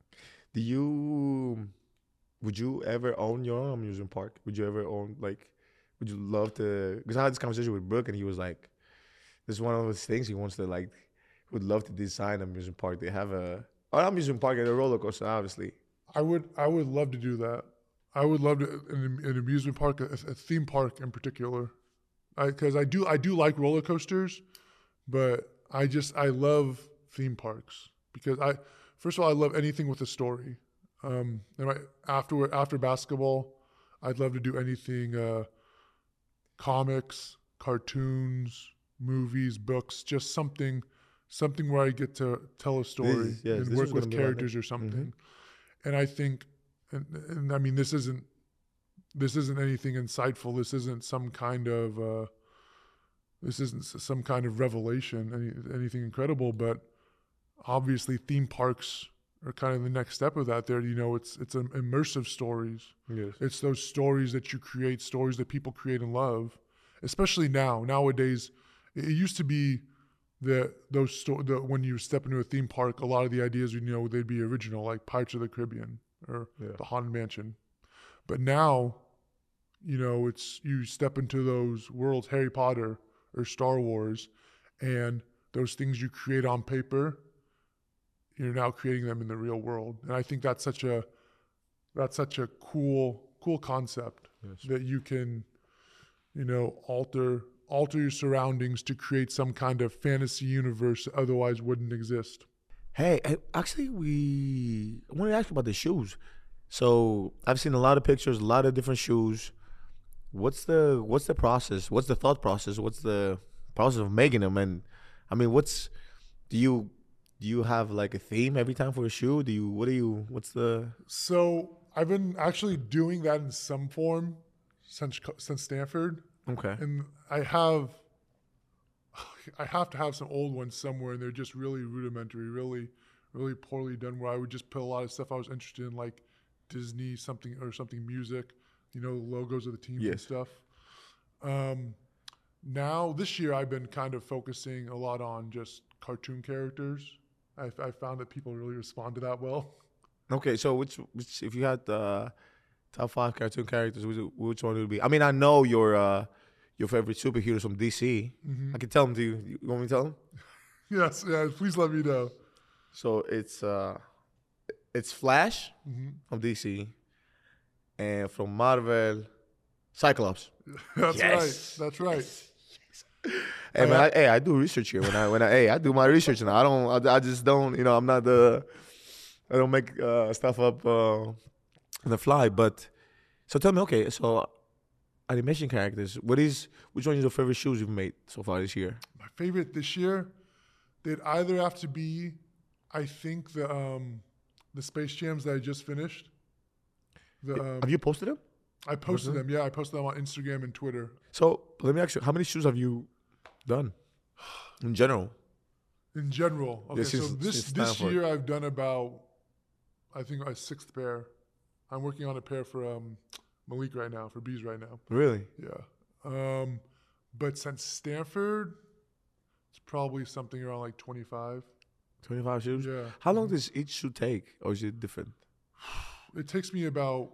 Would you ever own your own amusement park? Would you ever own, would you love to? Because I had this conversation with Brooke, and he was like, this is one of those things he wants to, would love to design an amusement park. They have an amusement park and a roller coaster, obviously. I would love to do that. I would love to an amusement park, a theme park in particular, because I do like roller coasters, but I love theme parks because first of all I love anything with a story. And after basketball, I'd love to do anything, comics, cartoons, movies, books, just something where I get to tell a story and work with characters or something. Mm-hmm. And I think, and I mean, this isn't anything insightful. This isn't some kind of revelation, anything incredible. But obviously, theme parks are kind of the next step of that. It's immersive stories. Yes. It's those stories that you create, stories that people create and love. Especially nowadays, it used to be when you step into a theme park, a lot of the ideas they'd be original, like Pirates of the Caribbean or the Haunted Mansion. But now, it's you step into those worlds, Harry Potter or Star Wars, and those things you create on paper, you're now creating them in the real world. And I think that's such a cool concept that you can, alter your surroundings to create some kind of fantasy universe that otherwise wouldn't exist. Hey, actually, I want to ask you about the shoes. So I've seen a lot of pictures, a lot of different shoes. What's the process? What's the thought process? What's the process of making them? And I mean, do do you have like a theme every time for a shoe? What's the? So I've been actually doing that in some form since Stanford, Okay. and I have to have some old ones somewhere, and they're just really rudimentary, really poorly done. Where I would just put a lot of stuff I was interested in, like Disney something music, logos of the teams and Yes. stuff. Now this year I've been kind of focusing a lot on just cartoon characters. I found that people really respond to that well. Okay, so which if you had top 5 cartoon characters, which one would it be? I mean, I know your favorite superheroes from DC. I can tell them to you. You want me to tell them? Yes, please let me know. So it's Flash from DC, and from Marvel, Cyclops. That's Yes. right. That's right. Hey man, I do research here. I do my research, and I just don't. I don't make stuff up on the fly. But so tell me, okay, so animation characters. Which one is your favorite shoes you've made so far this year? My favorite this year, they'd either have to be, I think the Space Jams that I just finished. Have you posted them? I posted them. Yeah, I posted them on Instagram and Twitter. So let me ask you, how many shoes have you done in general? In general, okay. This So is- this since Stanford. year I've done about, I think, a 6th pair. I'm working on a pair for Malik right now, for Bees right now. Really? Yeah. But since Stanford, it's probably something around like 25. 25 shoes? Yeah. How long does each shoe take, or is it different? It takes me about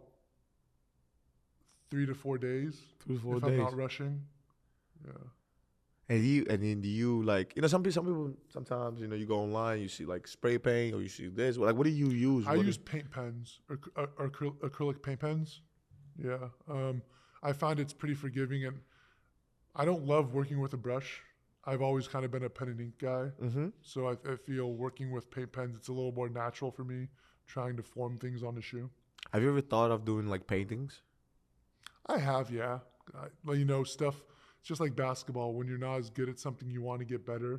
3 to 4 days. 3 to 4 if days. I'm not rushing. Yeah. And then do you like, some people sometimes, you go online, you see like spray paint or you see this. Like, what do you use? I use paint pens, or acrylic paint pens. Yeah. I find it's pretty forgiving, and I don't love working with a brush. I've always kind of been a pen and ink guy. Mm-hmm. So I feel working with paint pens, it's a little more natural for me, trying to form things on the shoe. Have you ever thought of doing like paintings? I have, yeah. Stuff. It's just like basketball. When you're not as good at something, you want to get better.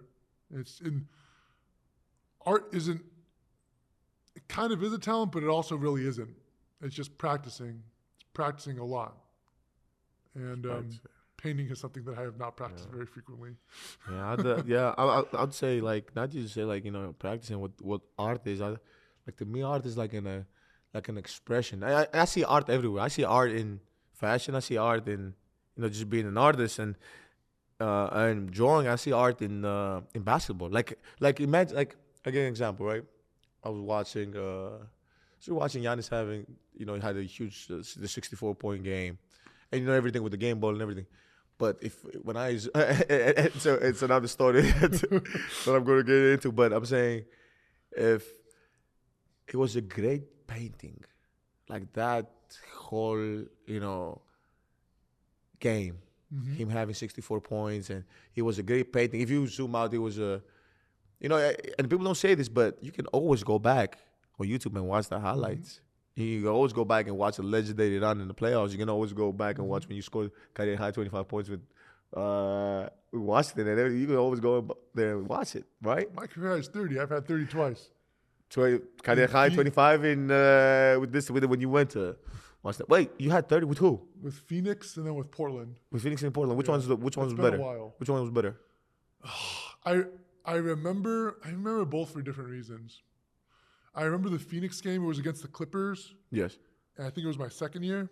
Art isn't. It kind of is a talent, but it also really isn't. It's just practicing. It's practicing a lot. And painting is something that I have not practiced very frequently. Yeah, I'd say like, not just say like, practicing what art is. Like, to me, art is like an expression. I see art everywhere. I see art in fashion. I see art in just being an artist, and drawing. I see art in basketball. Like imagine, like, I give an example, right? I was watching Giannis having, he had a huge the 64-point game, and everything with the game ball and everything. But when I so it's another story that I'm going to get into. But I'm saying, if it was a great painting, like that whole game, him having 64 points, and it was a great painting. If you zoom out, it was and people don't say this, but you can always go back on YouTube and watch the highlights. You can always go back and watch a legendary run in the playoffs. You can always go back and watch when you scored career high 25 points with Washington, and you can always go there and watch it, right? My career is 30. I've had 30 twice. Career high 25 in with when you went to Washington. Wait, you had 30 with who? With Phoenix and then with Portland. With Phoenix and Portland. Which Yeah. which one was It's been a better? while. Which one was better? I remember both for different reasons. I remember the Phoenix game. It was against the Clippers, Yes. and I think it was my second year.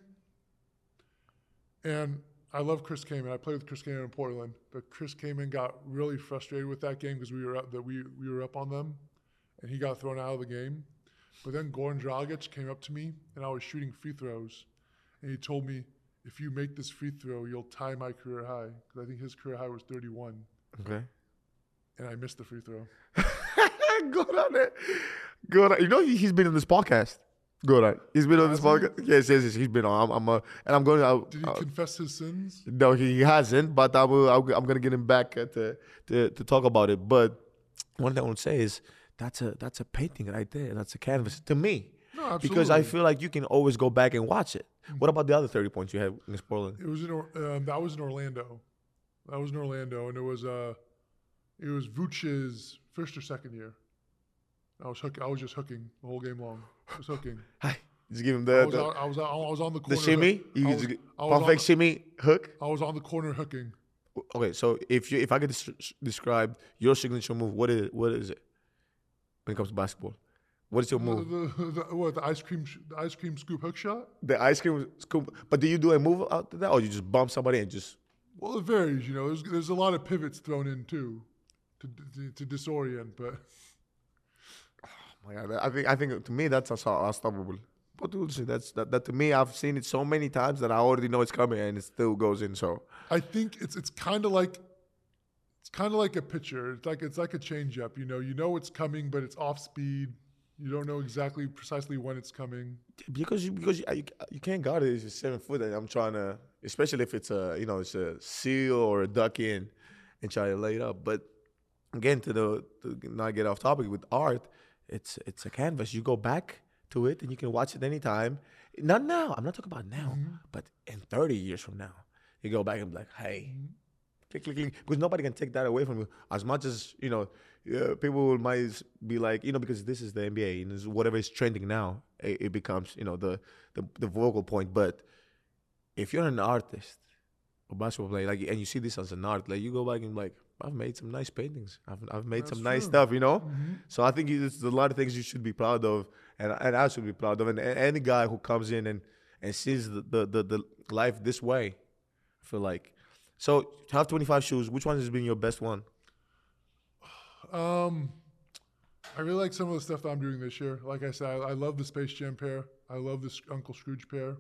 And I love Chris Kaman. I played with Chris Kaman in Portland, but Chris Kaman got really frustrated with that game because we were up on them, and he got thrown out of the game. But then Goran Dragic came up to me, and I was shooting free throws, and he told me, "If you make this free throw, you'll tie my career high." Because I think his career high was 31, Okay. and I missed the free throw. Good on it. Good on. He's been on this podcast. Good on. He's been on this Has he? podcast. Yes, he's been on. I'm going to. Did he confess his sins? No, he hasn't. But I'm going to get him back to talk about it. But one thing I want to say is that's a painting right there. That's a canvas to me. No, absolutely. Because I feel like you can always go back and watch it. What about the other 30 points you had against Portland? It was that was in Orlando. And it was Vooch's first or second year. I was just hooking the whole game long. Just hooking. Hi. Just give him I was on the corner. the shimmy. You I was- just I was on perfect the- shimmy hook. I was on the corner hooking. Okay, so if I could describe your signature move, what is it when it comes to basketball? What is your move? The ice cream scoop hook shot? The ice cream scoop. But do you do a move out to that, or you just bump somebody and just? Well, it varies. You know, there's a lot of pivots thrown in too, to disorient. But Oh my God, I think to me that's unstoppable. But dude, that to me, I've seen it so many times that I already know it's coming and it still goes in. So I think it's kind of like a pitcher. It's like a changeup. You know it's coming, but it's off speed. You don't know exactly precisely when it's coming. because you can't guard it if you're 7 foot and I'm trying to, especially if it's it's a seal or a duck in and try to lay it up. But again, to not get off topic with art, it's a canvas. You go back to it and you can watch it anytime. Not now. I'm not talking about now, but in 30 years from now, you go back and be like, hey, click, click, click, because nobody can take that away from you. As much as people might be like, because this is the NBA and this is whatever is trending now, it becomes the vocal point. But if you're an artist or basketball player, like, and you see this as an art, like you go back and like, I've made some nice paintings. I've made some nice stuff, So I think it's a lot of things you should be proud of, and I should be proud of. And any guy who comes in and sees the life this way, I feel like. So Top 25 shoes, which one has been your best one? I really like some of the stuff that I'm doing this year. Like I said, I love the Space Jam pair. I love this Uncle Scrooge pair.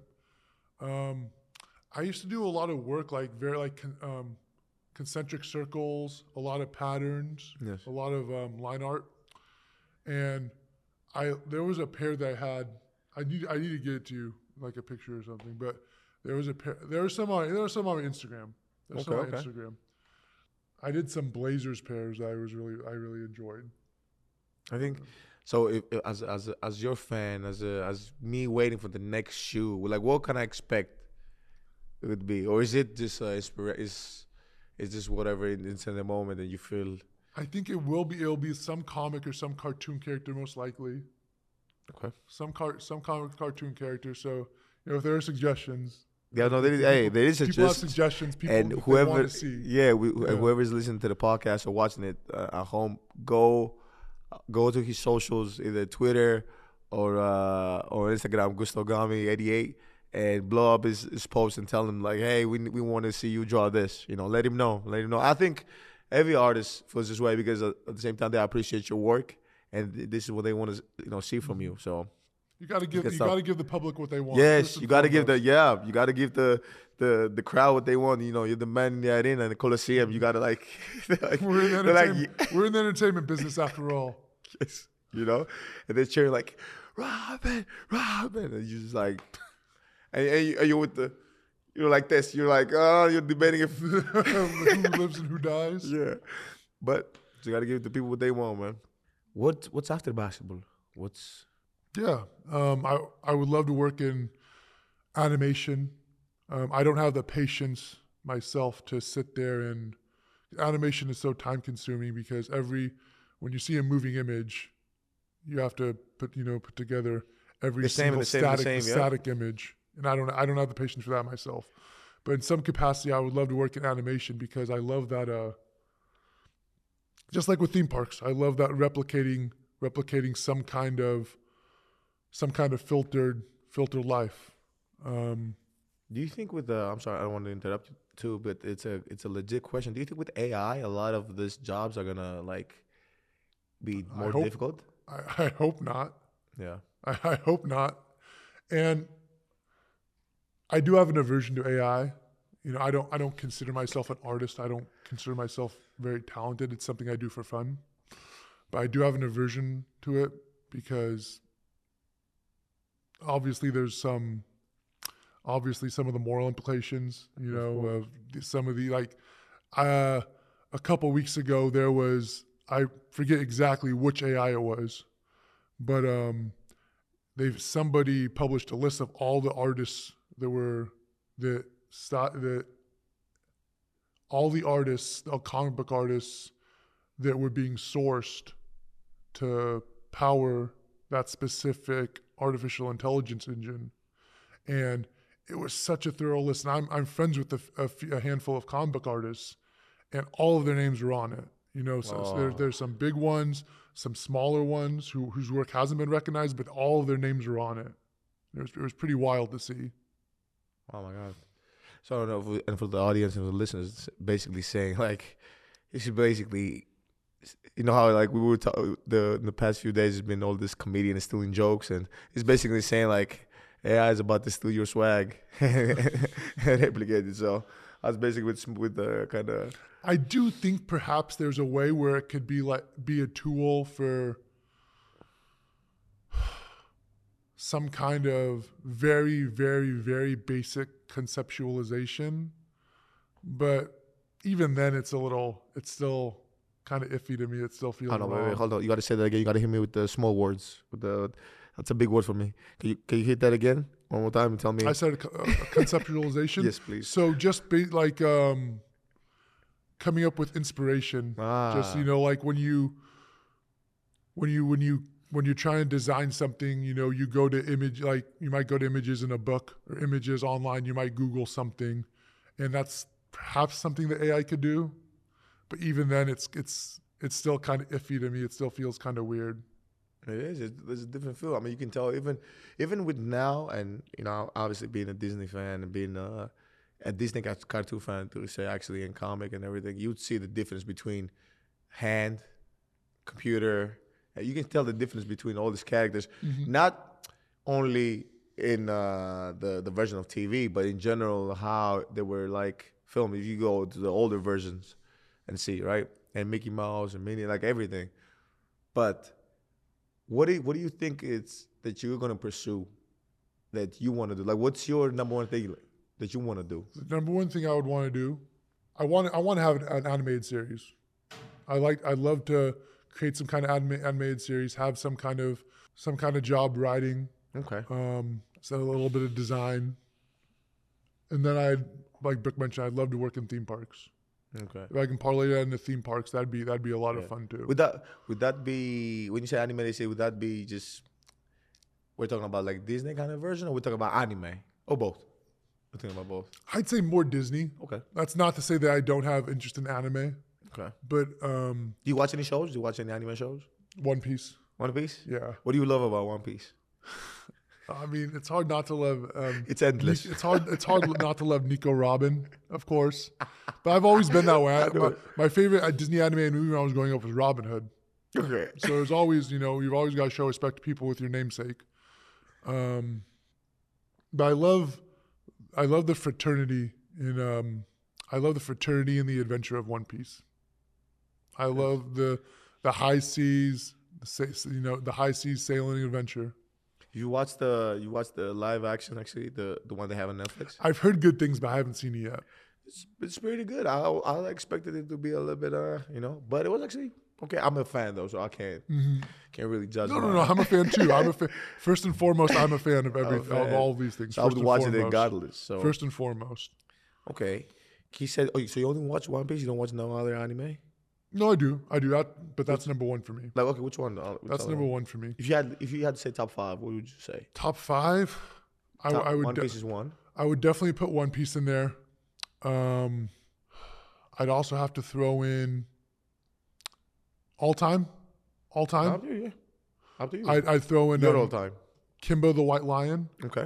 I used to do a lot of work concentric circles, a lot of patterns, Yes. a lot of line art, and there was a pair that I had. I need to get it to you, like a picture or something. But there was a pair. There were some on Instagram. Okay. Instagram. I did some Blazers pairs that I really enjoyed. I think so. As your fan, as me waiting for the next shoe, like what can I expect it would be, or is it just is just whatever it's in the moment and you feel? I think it'll be some comic or some cartoon character, most likely. Okay. Some comic cartoon character. So if there are suggestions. Yeah, no, there is People have suggestions. People and they whoever, want to see. whoever's listening to the podcast or watching it at home, go to his socials, either Twitter or Instagram, Gusto Gami 88, and blow up his post and tell him like, hey, we want to see you draw this. Let him know. I think every artist feels this way because at the same time they appreciate your work and this is what they want to see from you. So. You got to give the public what they want. Yes, you got to give the crowd what they want. You're the man in the arena in the Coliseum. You got to like we're in the entertainment business after all. Yes, and they're cheering like Robin, and you just like, and you with the, you're like this. You're like, oh, you're debating if who lives and who dies. Yeah, but you got to give the people what they want, man. What's after basketball? Yeah, I would love to work in animation. I don't have the patience myself to sit there and animation is so time consuming because when you see a moving image, you have to put together every single static image, and I don't have the patience for that myself. But in some capacity, I would love to work in animation because I love that. Just like with theme parks, I love that replicating some kind of filtered life. Do you think with I'm sorry, I don't want to interrupt you too, but it's a legit question. Do you think with AI, a lot of these jobs are gonna be more difficult? I hope not. Yeah, I hope not. And I do have an aversion to AI. I don't consider myself an artist. I don't consider myself very talented. It's something I do for fun. But I do have an aversion to it because obviously some of the moral implications, of some of the a couple weeks ago there was, I forget exactly which AI it was, but somebody published a list of all the artists all comic book artists that were being sourced to power that specific artificial intelligence engine. And it was such a thorough list. And I'm friends with a handful of comic book artists, and all of their names are on it. You know, so there's some big ones, some smaller ones whose work hasn't been recognized, but all of their names are on it. It was pretty wild to see. Oh my God. So I don't know, and for the audience and the listeners, it's basically saying like, it's basically, you know how like we were in the past few days, there's been all this comedian stealing jokes, and it's basically saying like, AI is about to steal your swag and replicate it. So I was basically with the kind of. I do think perhaps there's a way where it could be a tool for some kind of very, very, very basic conceptualization. But even then, it's still kind of iffy to me. It still feels wrong. Wait, hold on. You got to say that again. You got to hit me with the small words. That's a big word for me. Can you hit that again one more time and tell me? I said conceptualization. Yes, please. So just coming up with inspiration. Just, you know, like when you're trying to design something, you know, you go to you might go to images in a book or images online. You might Google something, and that's perhaps something that AI could do. But even then, it's still kind of iffy to me. It still feels kind of weird. It is. There's a different feel. I mean, you can tell even with now, and you know, obviously being a Disney fan and being a Disney cartoon fan, to say actually in comic and everything, you'd see the difference between hand, computer. You can tell the difference between all these characters, not only in the version of TV, but in general how they were like filmed. If you go to the older versions and see, right, and Mickey Mouse and Minnie, like everything, but. What do you think it's that you're gonna pursue, that you want to do? Like, what's your number one thing that you want to do? The number one thing I would want to do, I want to have an animated series. I'd love to create some kind of animated series, have some kind of job writing. Okay. So a little bit of design, and then like Brooke mentioned, I'd love to work in theme parks. Okay. If I can parlay that into theme parks, that'd be a lot of fun too. Would that be, when you say animated, would that be just, we're talking about like Disney kind of version, or we're talking about anime, or both? We're talking about both. I'd say more Disney. Okay. That's not to say that I don't have interest in anime. Okay. But do you watch any shows? Do you watch any anime shows? One Piece. One Piece? Yeah. What do you love about One Piece? I mean, it's hard not to love. It's endless. It's hard not to love Nico Robin, of course. But I've always been that way. My favorite Disney animated movie when I was growing up was Robin Hood. Okay. So there's always, you know, you've always got to show respect to people with your namesake. But I love the fraternity in the adventure of One Piece. I love the high seas, the high seas sailing adventure. You watched the live action, actually, the one they have on Netflix? I've heard good things, but I haven't seen it yet. It's pretty good. I expected it to be a little bit, but it was actually okay. I'm a fan though, so I can't really judge. No. I'm a fan too. First and foremost, I'm a fan of of all of these things. So I was watching it regardless. So first and foremost. Okay. He said, so you only watch One Piece? You don't watch no other anime? No, I do that, but that's number one for me. Like, okay, which one? That's number one for me. If you had to say top 5, what would you say? Top 5, I would. One Piece is one. I would definitely put One Piece in there. I'd also have to throw in all time. Up to you. I'd throw in all time. Kimbo the White Lion. Okay.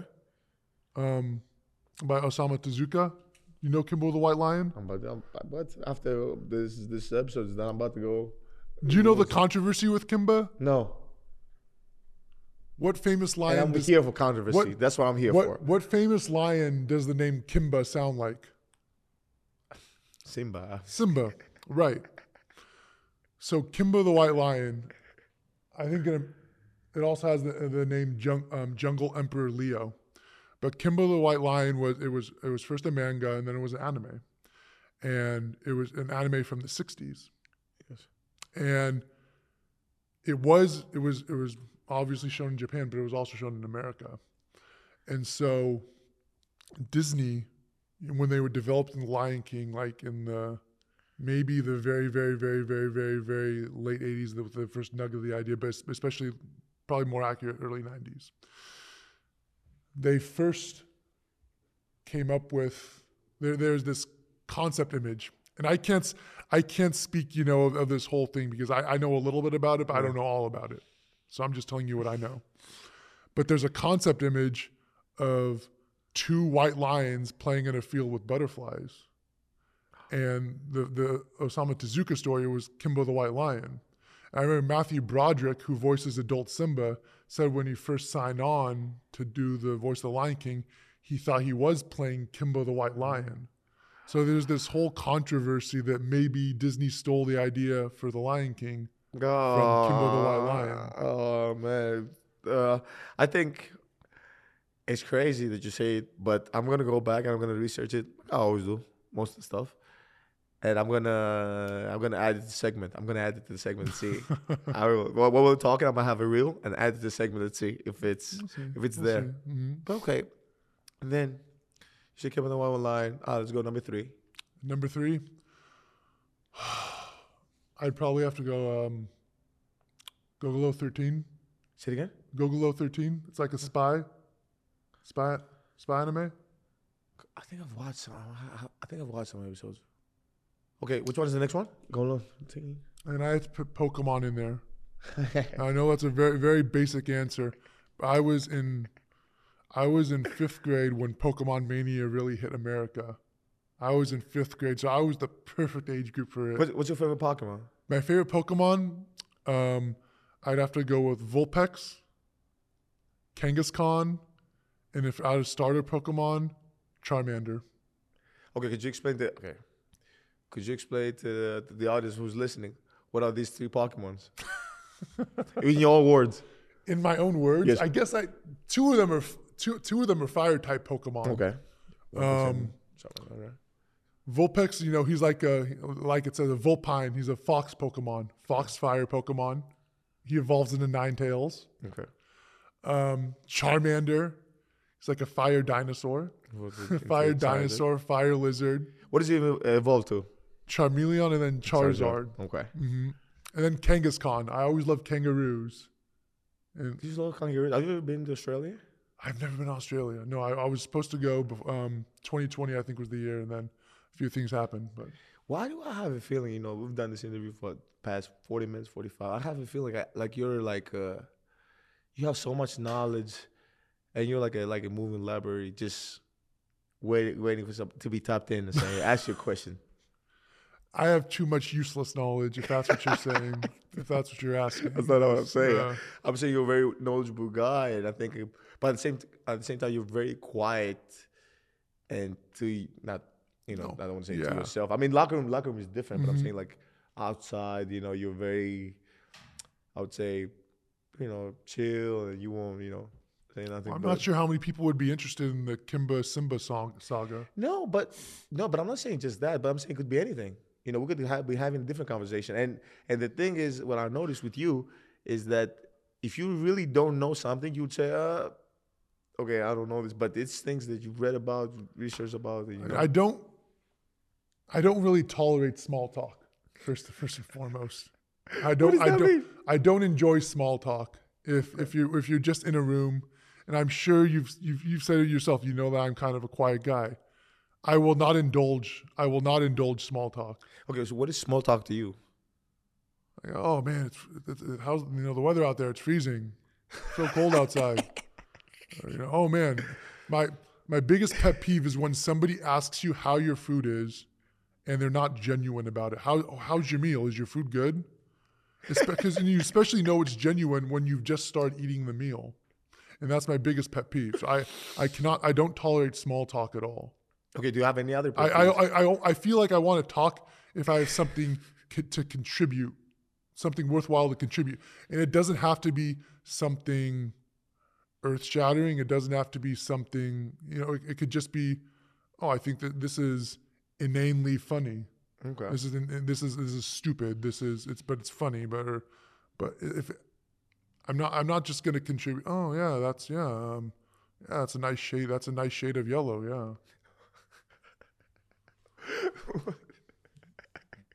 By Osamu Tezuka. You know Kimbo the White Lion? But after this episode, I'm about to go. Do you know the controversy with Kimba? No. What famous lion? And I'm here for controversy. That's what I'm here for. What famous lion does the name Kimba sound like? Simba, right. So Kimba the White Lion, I think it also has the name Jungle Emperor Leo. But Kimba the White Lion was first a manga, and then it was an anime. And it was an anime from the 60s. Yes. And it was obviously shown in Japan, but it was also shown in America. And so Disney, when they were developing The Lion King, like in the maybe the very, very, very, very, very, very late 80s with the first nugget of the idea, but especially probably more accurate early 90s. They first came up with, there's this concept image. And I can't speak, of this whole thing because I know a little bit about it, but I don't know all about it. So I'm just telling you what I know. But there's a concept image of 2 white lions playing in a field with butterflies. And the Osamu Tezuka story was Kimbo the White Lion. And I remember Matthew Broderick, who voices adult Simba, said when he first signed on to do the voice of the Lion King, he thought he was playing Kimbo the White Lion. So there's this whole controversy that maybe Disney stole the idea for the Lion King from Kimbo the White Lion. Oh, man. I think it's crazy that you say it, but I'm going to go back and I'm going to research it. I always do, most of the stuff. And I'm gonna add it to the segment. I'm gonna add it to the segment and see. While we're talking, I'm gonna have a reel and add it to the segment and see if it's there. Mm-hmm. But okay. And then you should come on the one line. Let's go number 3. Number 3, I'd probably have to go Gogolo 13. Say it again. Gogolo 13. It's like a spy anime. I think I've watched some episodes. Okay, which one is the next one? Gogolo 13. And I had to put Pokemon in there. I know that's a very, very basic answer. But I was in 5th grade when Pokemon Mania really hit America. I was in 5th grade, so I was the perfect age group for it. What's your favorite Pokemon? My favorite Pokemon, I'd have to go with Vulpix, Kangaskhan, and if I was a starter Pokemon, Charmander. Okay, could you explain to the audience who's listening, what are these 3 Pokemons? In your words. In my own words, yes. I guess two of them are fire type Pokemon. Okay. Vulpix, he's like it says, a Vulpine. He's a fox Pokemon, fox fire Pokemon. He evolves into Ninetales. Okay. Charmander, he's like a fire dinosaur. Fire dinosaur, fire lizard. What does he evolve to? Charmeleon and then Charizard. Okay. Mm-hmm. And then Kangaskhan. I always love kangaroos. And you love kangaroos? Have you ever been to Australia? I've never been to Australia. No, I was supposed to go. 2020, I think, was the year, and then a few things happened. But why do I have a feeling? We've done this interview for the past 40 minutes, 45. I have a feeling you have so much knowledge, and you're like a moving library, just waiting for something to be tapped in and say, ask your question. I have too much useless knowledge, if that's what you're saying, if that's what you're asking. That's not what I'm saying. Yeah. I'm saying you're a very knowledgeable guy, and I think, but at the same time, you're very quiet, and I don't want to say to yourself. I mean, locker room is different, but I'm saying like outside, you're very, I would say, chill, and you won't, say nothing. I'm not sure how many people would be interested in the Kimba Simba saga. No, but I'm not saying just that, but I'm saying it could be anything. We could be having a different conversation. And the thing is, what I noticed with you is that if you really don't know something, you would say, okay, I don't know this, but it's things that you've read about, researched about. I don't really tolerate small talk. First and foremost, I don't enjoy small talk. If you're just in a room, and I'm sure you've said it yourself, that I'm kind of a quiet guy. I will not indulge small talk. Okay, so what is small talk to you? Like, oh man, how's the weather out there? It's freezing. It's so cold outside. Oh man, my biggest pet peeve is when somebody asks you how your food is, and they're not genuine about it. How's your meal? Is your food good? Because you especially know it's genuine when you've just started eating the meal, and that's my biggest pet peeve. So I don't tolerate small talk at all. Okay, do you have any other? I feel like I want to talk if I have something to contribute, something worthwhile to contribute, and it doesn't have to be something earth-shattering. It doesn't have to be something. It could just be, I think that this is inanely funny. Okay. This is stupid. But it's funny. But if I'm not just gonna contribute. Oh yeah, that's a nice shade. That's a nice shade of yellow. Yeah.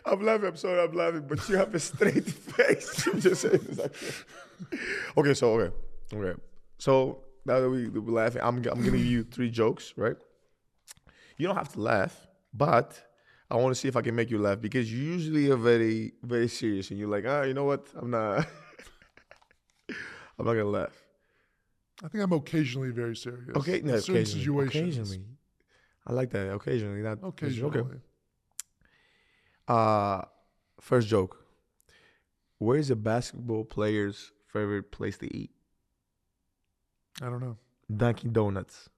I'm laughing. I'm sorry. I'm laughing, but you have a straight face. You just saying this like okay. So now that we're laughing, I'm gonna give you 3 jokes, right? You don't have to laugh, but I want to see if I can make you laugh because you usually are very, very serious, and you're like, you know what? I'm not. I'm not gonna laugh. I think I'm occasionally very serious. Okay, no, in certain occasionally. situations. Occasionally, I like that. Occasionally, not Occasionally. Okay. First joke. Where is a basketball player's favorite place to eat? I don't know. Dunkin' Donuts.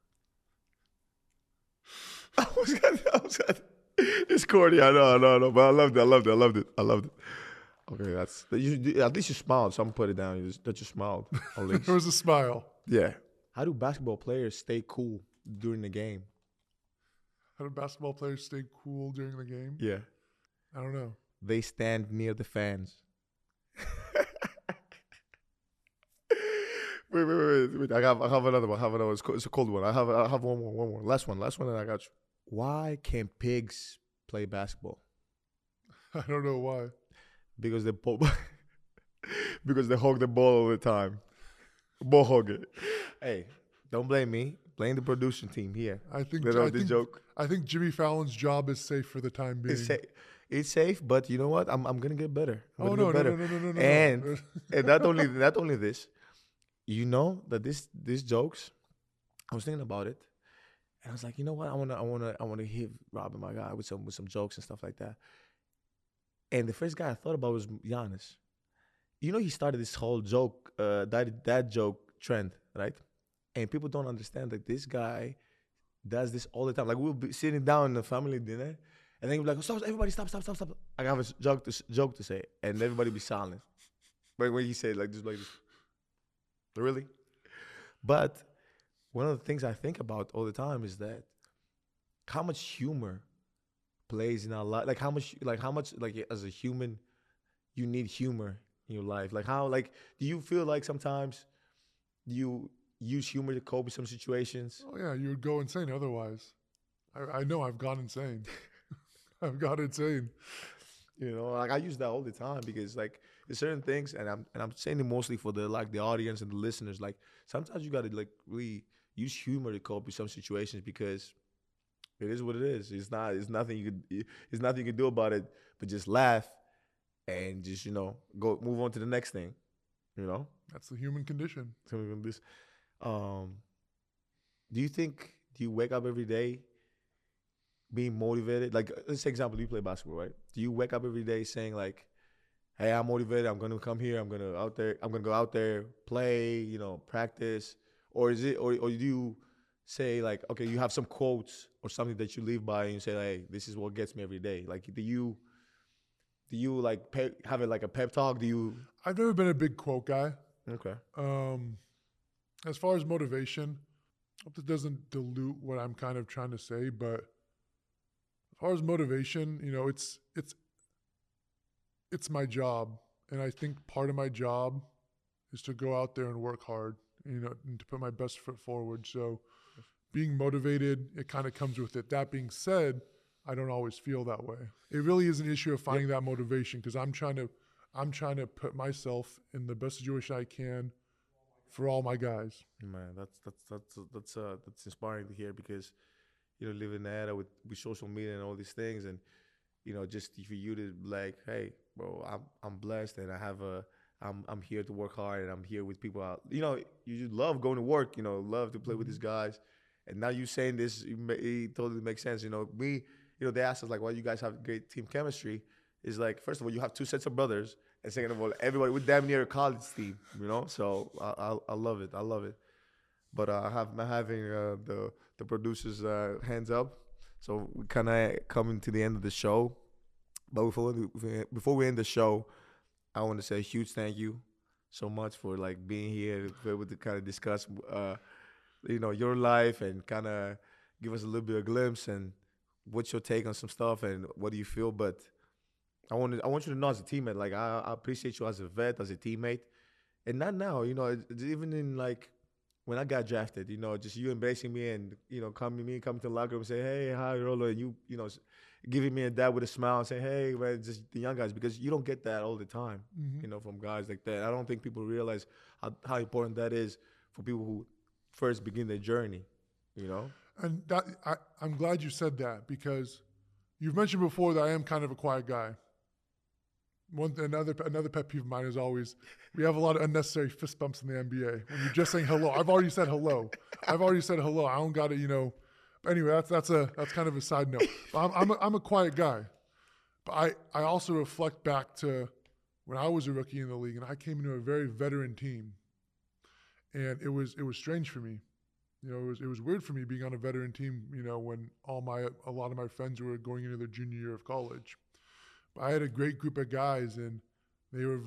I was gonna. It's corny. I know. But I loved it. Okay, at least you smiled. Someone put it down. That you smiled. At least. There was a smile. Yeah. How do basketball players stay cool during the game? How do basketball players stay cool during the game? Yeah. I don't know. They stand near the fans. Wait. I have another one. It's a cold one. I have one more. Last one, and I got you. Why can't pigs play basketball? I don't know why. Because they because they hog the ball all the time. Ball hog it. Hey, don't blame me. Blame the production team here. I think joke. I think Jimmy Fallon's job is safe for the time being. It's safe, but you know what? I'm gonna get better. I'm gonna No, get better. no. And not only this, you know that these jokes. I was thinking about it, and I was like, you know what? I wanna hit Robin, my guy, with some jokes and stuff like that. And the first guy I thought about was Giannis. You know, he started this whole joke, that joke trend, right? And people don't understand that this guy does this all the time. Like, we'll be sitting down in a family dinner, and then he'll be like, stop, everybody, stop. I have a joke to say, and everybody be silent. But when he said like this, really? But one of the things I think about all the time is that how much humor plays in our life. Like how much as a human, you need humor in your life. Like do you feel like sometimes you use humor to cope with some situations? Oh yeah, you would go insane otherwise. I know I've gone insane. I've gone insane. You know, like I use that all the time because like there's certain things, and I'm saying it mostly for the audience and the listeners. Like sometimes you gotta like really use humor to cope with some situations because it is what it is. It's nothing you can do about it, but just laugh and just go move on to the next thing. You know, that's the human condition. Do you wake up every day being motivated? Like, let's say example, you play basketball, right? Do you wake up every day saying like, hey, I'm motivated, I'm gonna come here, I'm gonna go out there, play, practice? Or do you say like, okay, you have some quotes or something that you live by and you say, hey, this is what gets me every day? Like, do you like have it like a pep talk? I've never been a big quote guy. Okay. As far as motivation, I hope that doesn't dilute what I'm kind of trying to say, but as far as motivation, it's my job. And I think part of my job is to go out there and work hard, and to put my best foot forward. So being motivated, it kind of comes with it. That being said, I don't always feel that way. It really is an issue of finding that motivation because I'm trying to put myself in the best situation I can for all my guys. Man, that's inspiring to hear because live in the era with social media and all these things, and just for you to like, hey, bro, I'm blessed and I'm here to work hard and I'm here with people out. You love going to work. Love to play with these guys, and now you saying this, it totally makes sense. They asked us like, why you guys have great team chemistry? Is like, first of all, you have 2 sets of brothers, and second of all, everybody with damn near a college team. So I love it. But I'm having the producers' hands up. So we kind of coming to the end of the show. But before we end the show, I want to say a huge thank you so much for like being here to be able to kind of discuss, your life and kind of give us a little bit of glimpse and what's your take on some stuff and what do you feel. But I want you to know as a teammate, like I appreciate you as a vet, as a teammate, and not now, even in like. When I got drafted, just you embracing me and coming to the locker room and say, hey, hi, Rolo, and giving me a dab with a smile and saying, hey, man, just the young guys, because you don't get that all the time, from guys like that. I don't think people realize how important that is for people who first begin their journey, And that I'm glad you said that, because you've mentioned before that I am kind of a quiet guy. Another pet peeve of mine is always we have a lot of unnecessary fist bumps in the NBA when you're just saying hello. I've already said hello. I don't got to, Anyway, that's kind of a side note. I'm a quiet guy, but I also reflect back to when I was a rookie in the league and I came into a very veteran team, and it was strange for me. It was weird for me being on a veteran team. When a lot of my friends were going into their junior year of college. I had a great group of guys, and they were,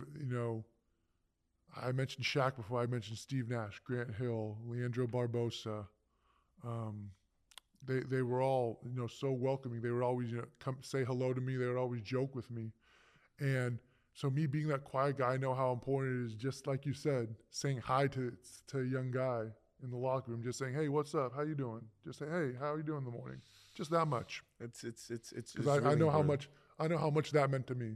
I mentioned Shaq before. I mentioned Steve Nash, Grant Hill, Leandro Barbosa. They were all, so welcoming. They would always, come say hello to me. They would always joke with me. And so me being that quiet guy, I know how important it is, just like you said, saying hi to a young guy in the locker room, just saying, hey, what's up? How you doing? Just say, hey, how are you doing in the morning? Just that much. It's because I know how much. I know how much that meant to me.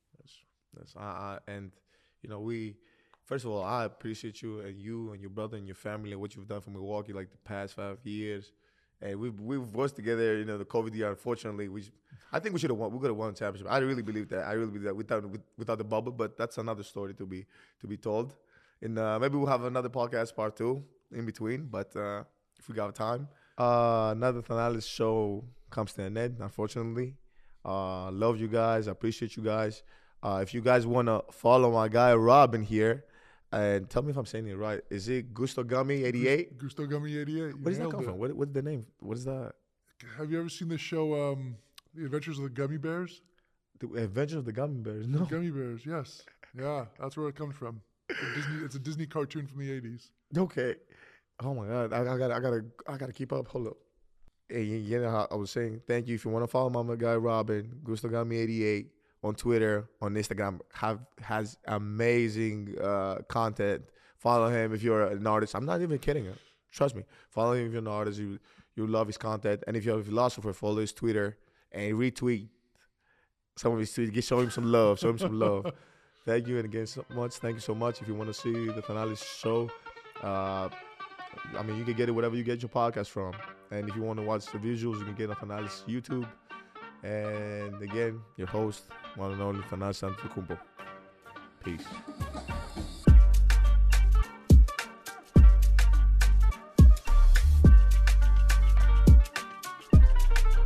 And we, first of all, I appreciate you and your brother and your family and what you've done for Milwaukee like the past 5 years. And we've worked together, the COVID year. Unfortunately, I think we should have won. We could have won a championship. I really believe that. Without the bubble, but that's another story to be told. And maybe we'll have another podcast part 2 in between. But if we got time, another Thanalis show comes to an end. Unfortunately. Love you guys. I appreciate you guys. If you guys want to follow my guy Robin here, and tell me if I'm saying it right. Is it Gusto Gummy 88? Gusto Gummy 88. Where does that come from? What's the name? What is that? Have you ever seen the show The Adventures of the Gummy Bears? The Adventures of the Gummy Bears? No. The Gummy Bears, yes. Yeah, that's where it comes from. It's a Disney cartoon from the 80s. Okay. Oh my God. I gotta keep up. Hold up. Hey, how I was saying, thank you. If you want to follow my guy Robin, Gusto Gummy 88 on Twitter, on Instagram, has amazing content. Follow him if you're an artist. I'm not even kidding. Trust me. Follow him if you're an artist. You love his content. And if you're a philosopher, follow his Twitter and retweet some of his tweets. Show him some love. Thank you again so much. Thank you so much. If you want to see the Thanalis show, you can get it wherever you get your podcast from. And if you want to watch the visuals, you can get it on Thanalis YouTube. And again, your host, one and only Thanalis Antetokounmpo. Peace.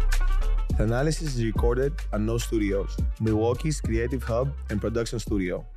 Thanalis is recorded at No Studios, Milwaukee's creative hub and production studio.